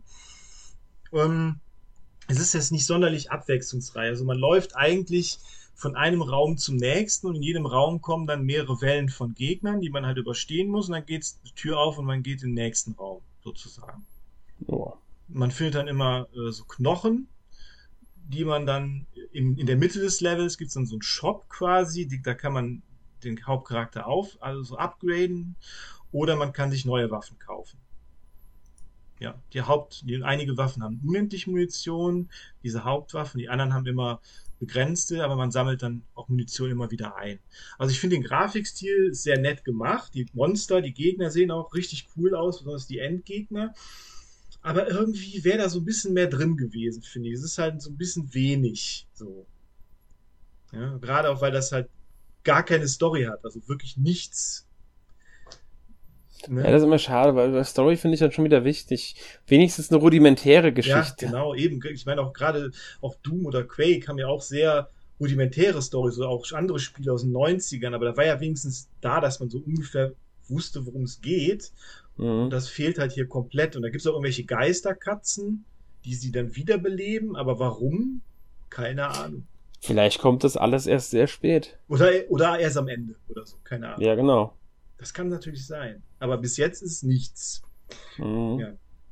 Es ist jetzt nicht sonderlich abwechslungsreich. Also man läuft eigentlich von einem Raum zum nächsten und in jedem Raum kommen dann mehrere Wellen von Gegnern, die man halt überstehen muss und dann geht die Tür auf und man geht in den nächsten Raum sozusagen. Oh. Man findet dann immer so Knochen, die man dann in der Mitte des Levels gibt es dann so einen Shop quasi, da kann man den Hauptcharakter also upgraden oder man kann sich neue Waffen kaufen. Ja, einige Waffen haben unendlich Munition, diese Hauptwaffen, die anderen haben immer begrenzte, aber man sammelt dann auch Munition immer wieder ein. Also ich finde den Grafikstil sehr nett gemacht, die Monster, die Gegner sehen auch richtig cool aus, besonders die Endgegner. Aber irgendwie wäre da so ein bisschen mehr drin gewesen, finde ich. Es ist halt so ein bisschen wenig. So. Ja, gerade auch, weil das halt gar keine Story hat. Also wirklich nichts. Ne? Ja, das ist immer schade, weil Story finde ich dann schon wieder wichtig. Wenigstens eine rudimentäre Geschichte. Ja, genau, eben. Ich meine auch gerade auch Doom oder Quake haben ja auch sehr rudimentäre Storys oder auch andere Spiele aus den 90ern. Aber da war ja wenigstens da, dass man so ungefähr wusste, worum es geht. Und das fehlt halt hier komplett. Und da gibt es auch irgendwelche Geisterkatzen, die sie dann wiederbeleben. Aber warum? Keine Ahnung. Vielleicht kommt das alles erst sehr spät. Oder erst am Ende oder so. Keine Ahnung. Ja, genau. Das kann natürlich sein. Aber bis jetzt ist nichts. Ja.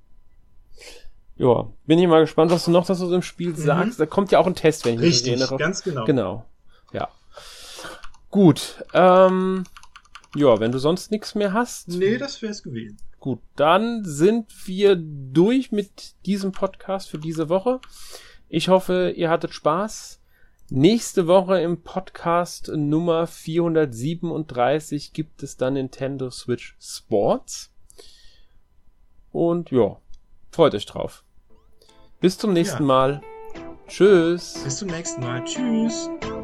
Ja, bin ich mal gespannt, was du noch dazu im Spiel sagst. Da kommt ja auch ein Test, wenn ich mich erinnere. Richtig, ganz genau. Genau. Ja. Gut. Ja, wenn du sonst nichts mehr hast. Nee, das wär's gewesen. Gut, dann sind wir durch mit diesem Podcast für diese Woche. Ich hoffe, ihr hattet Spaß. Nächste Woche im Podcast Nummer 437 gibt es dann Nintendo Switch Sports. Und ja, freut euch drauf. Bis zum nächsten Mal. Tschüss. Bis zum nächsten Mal. Tschüss.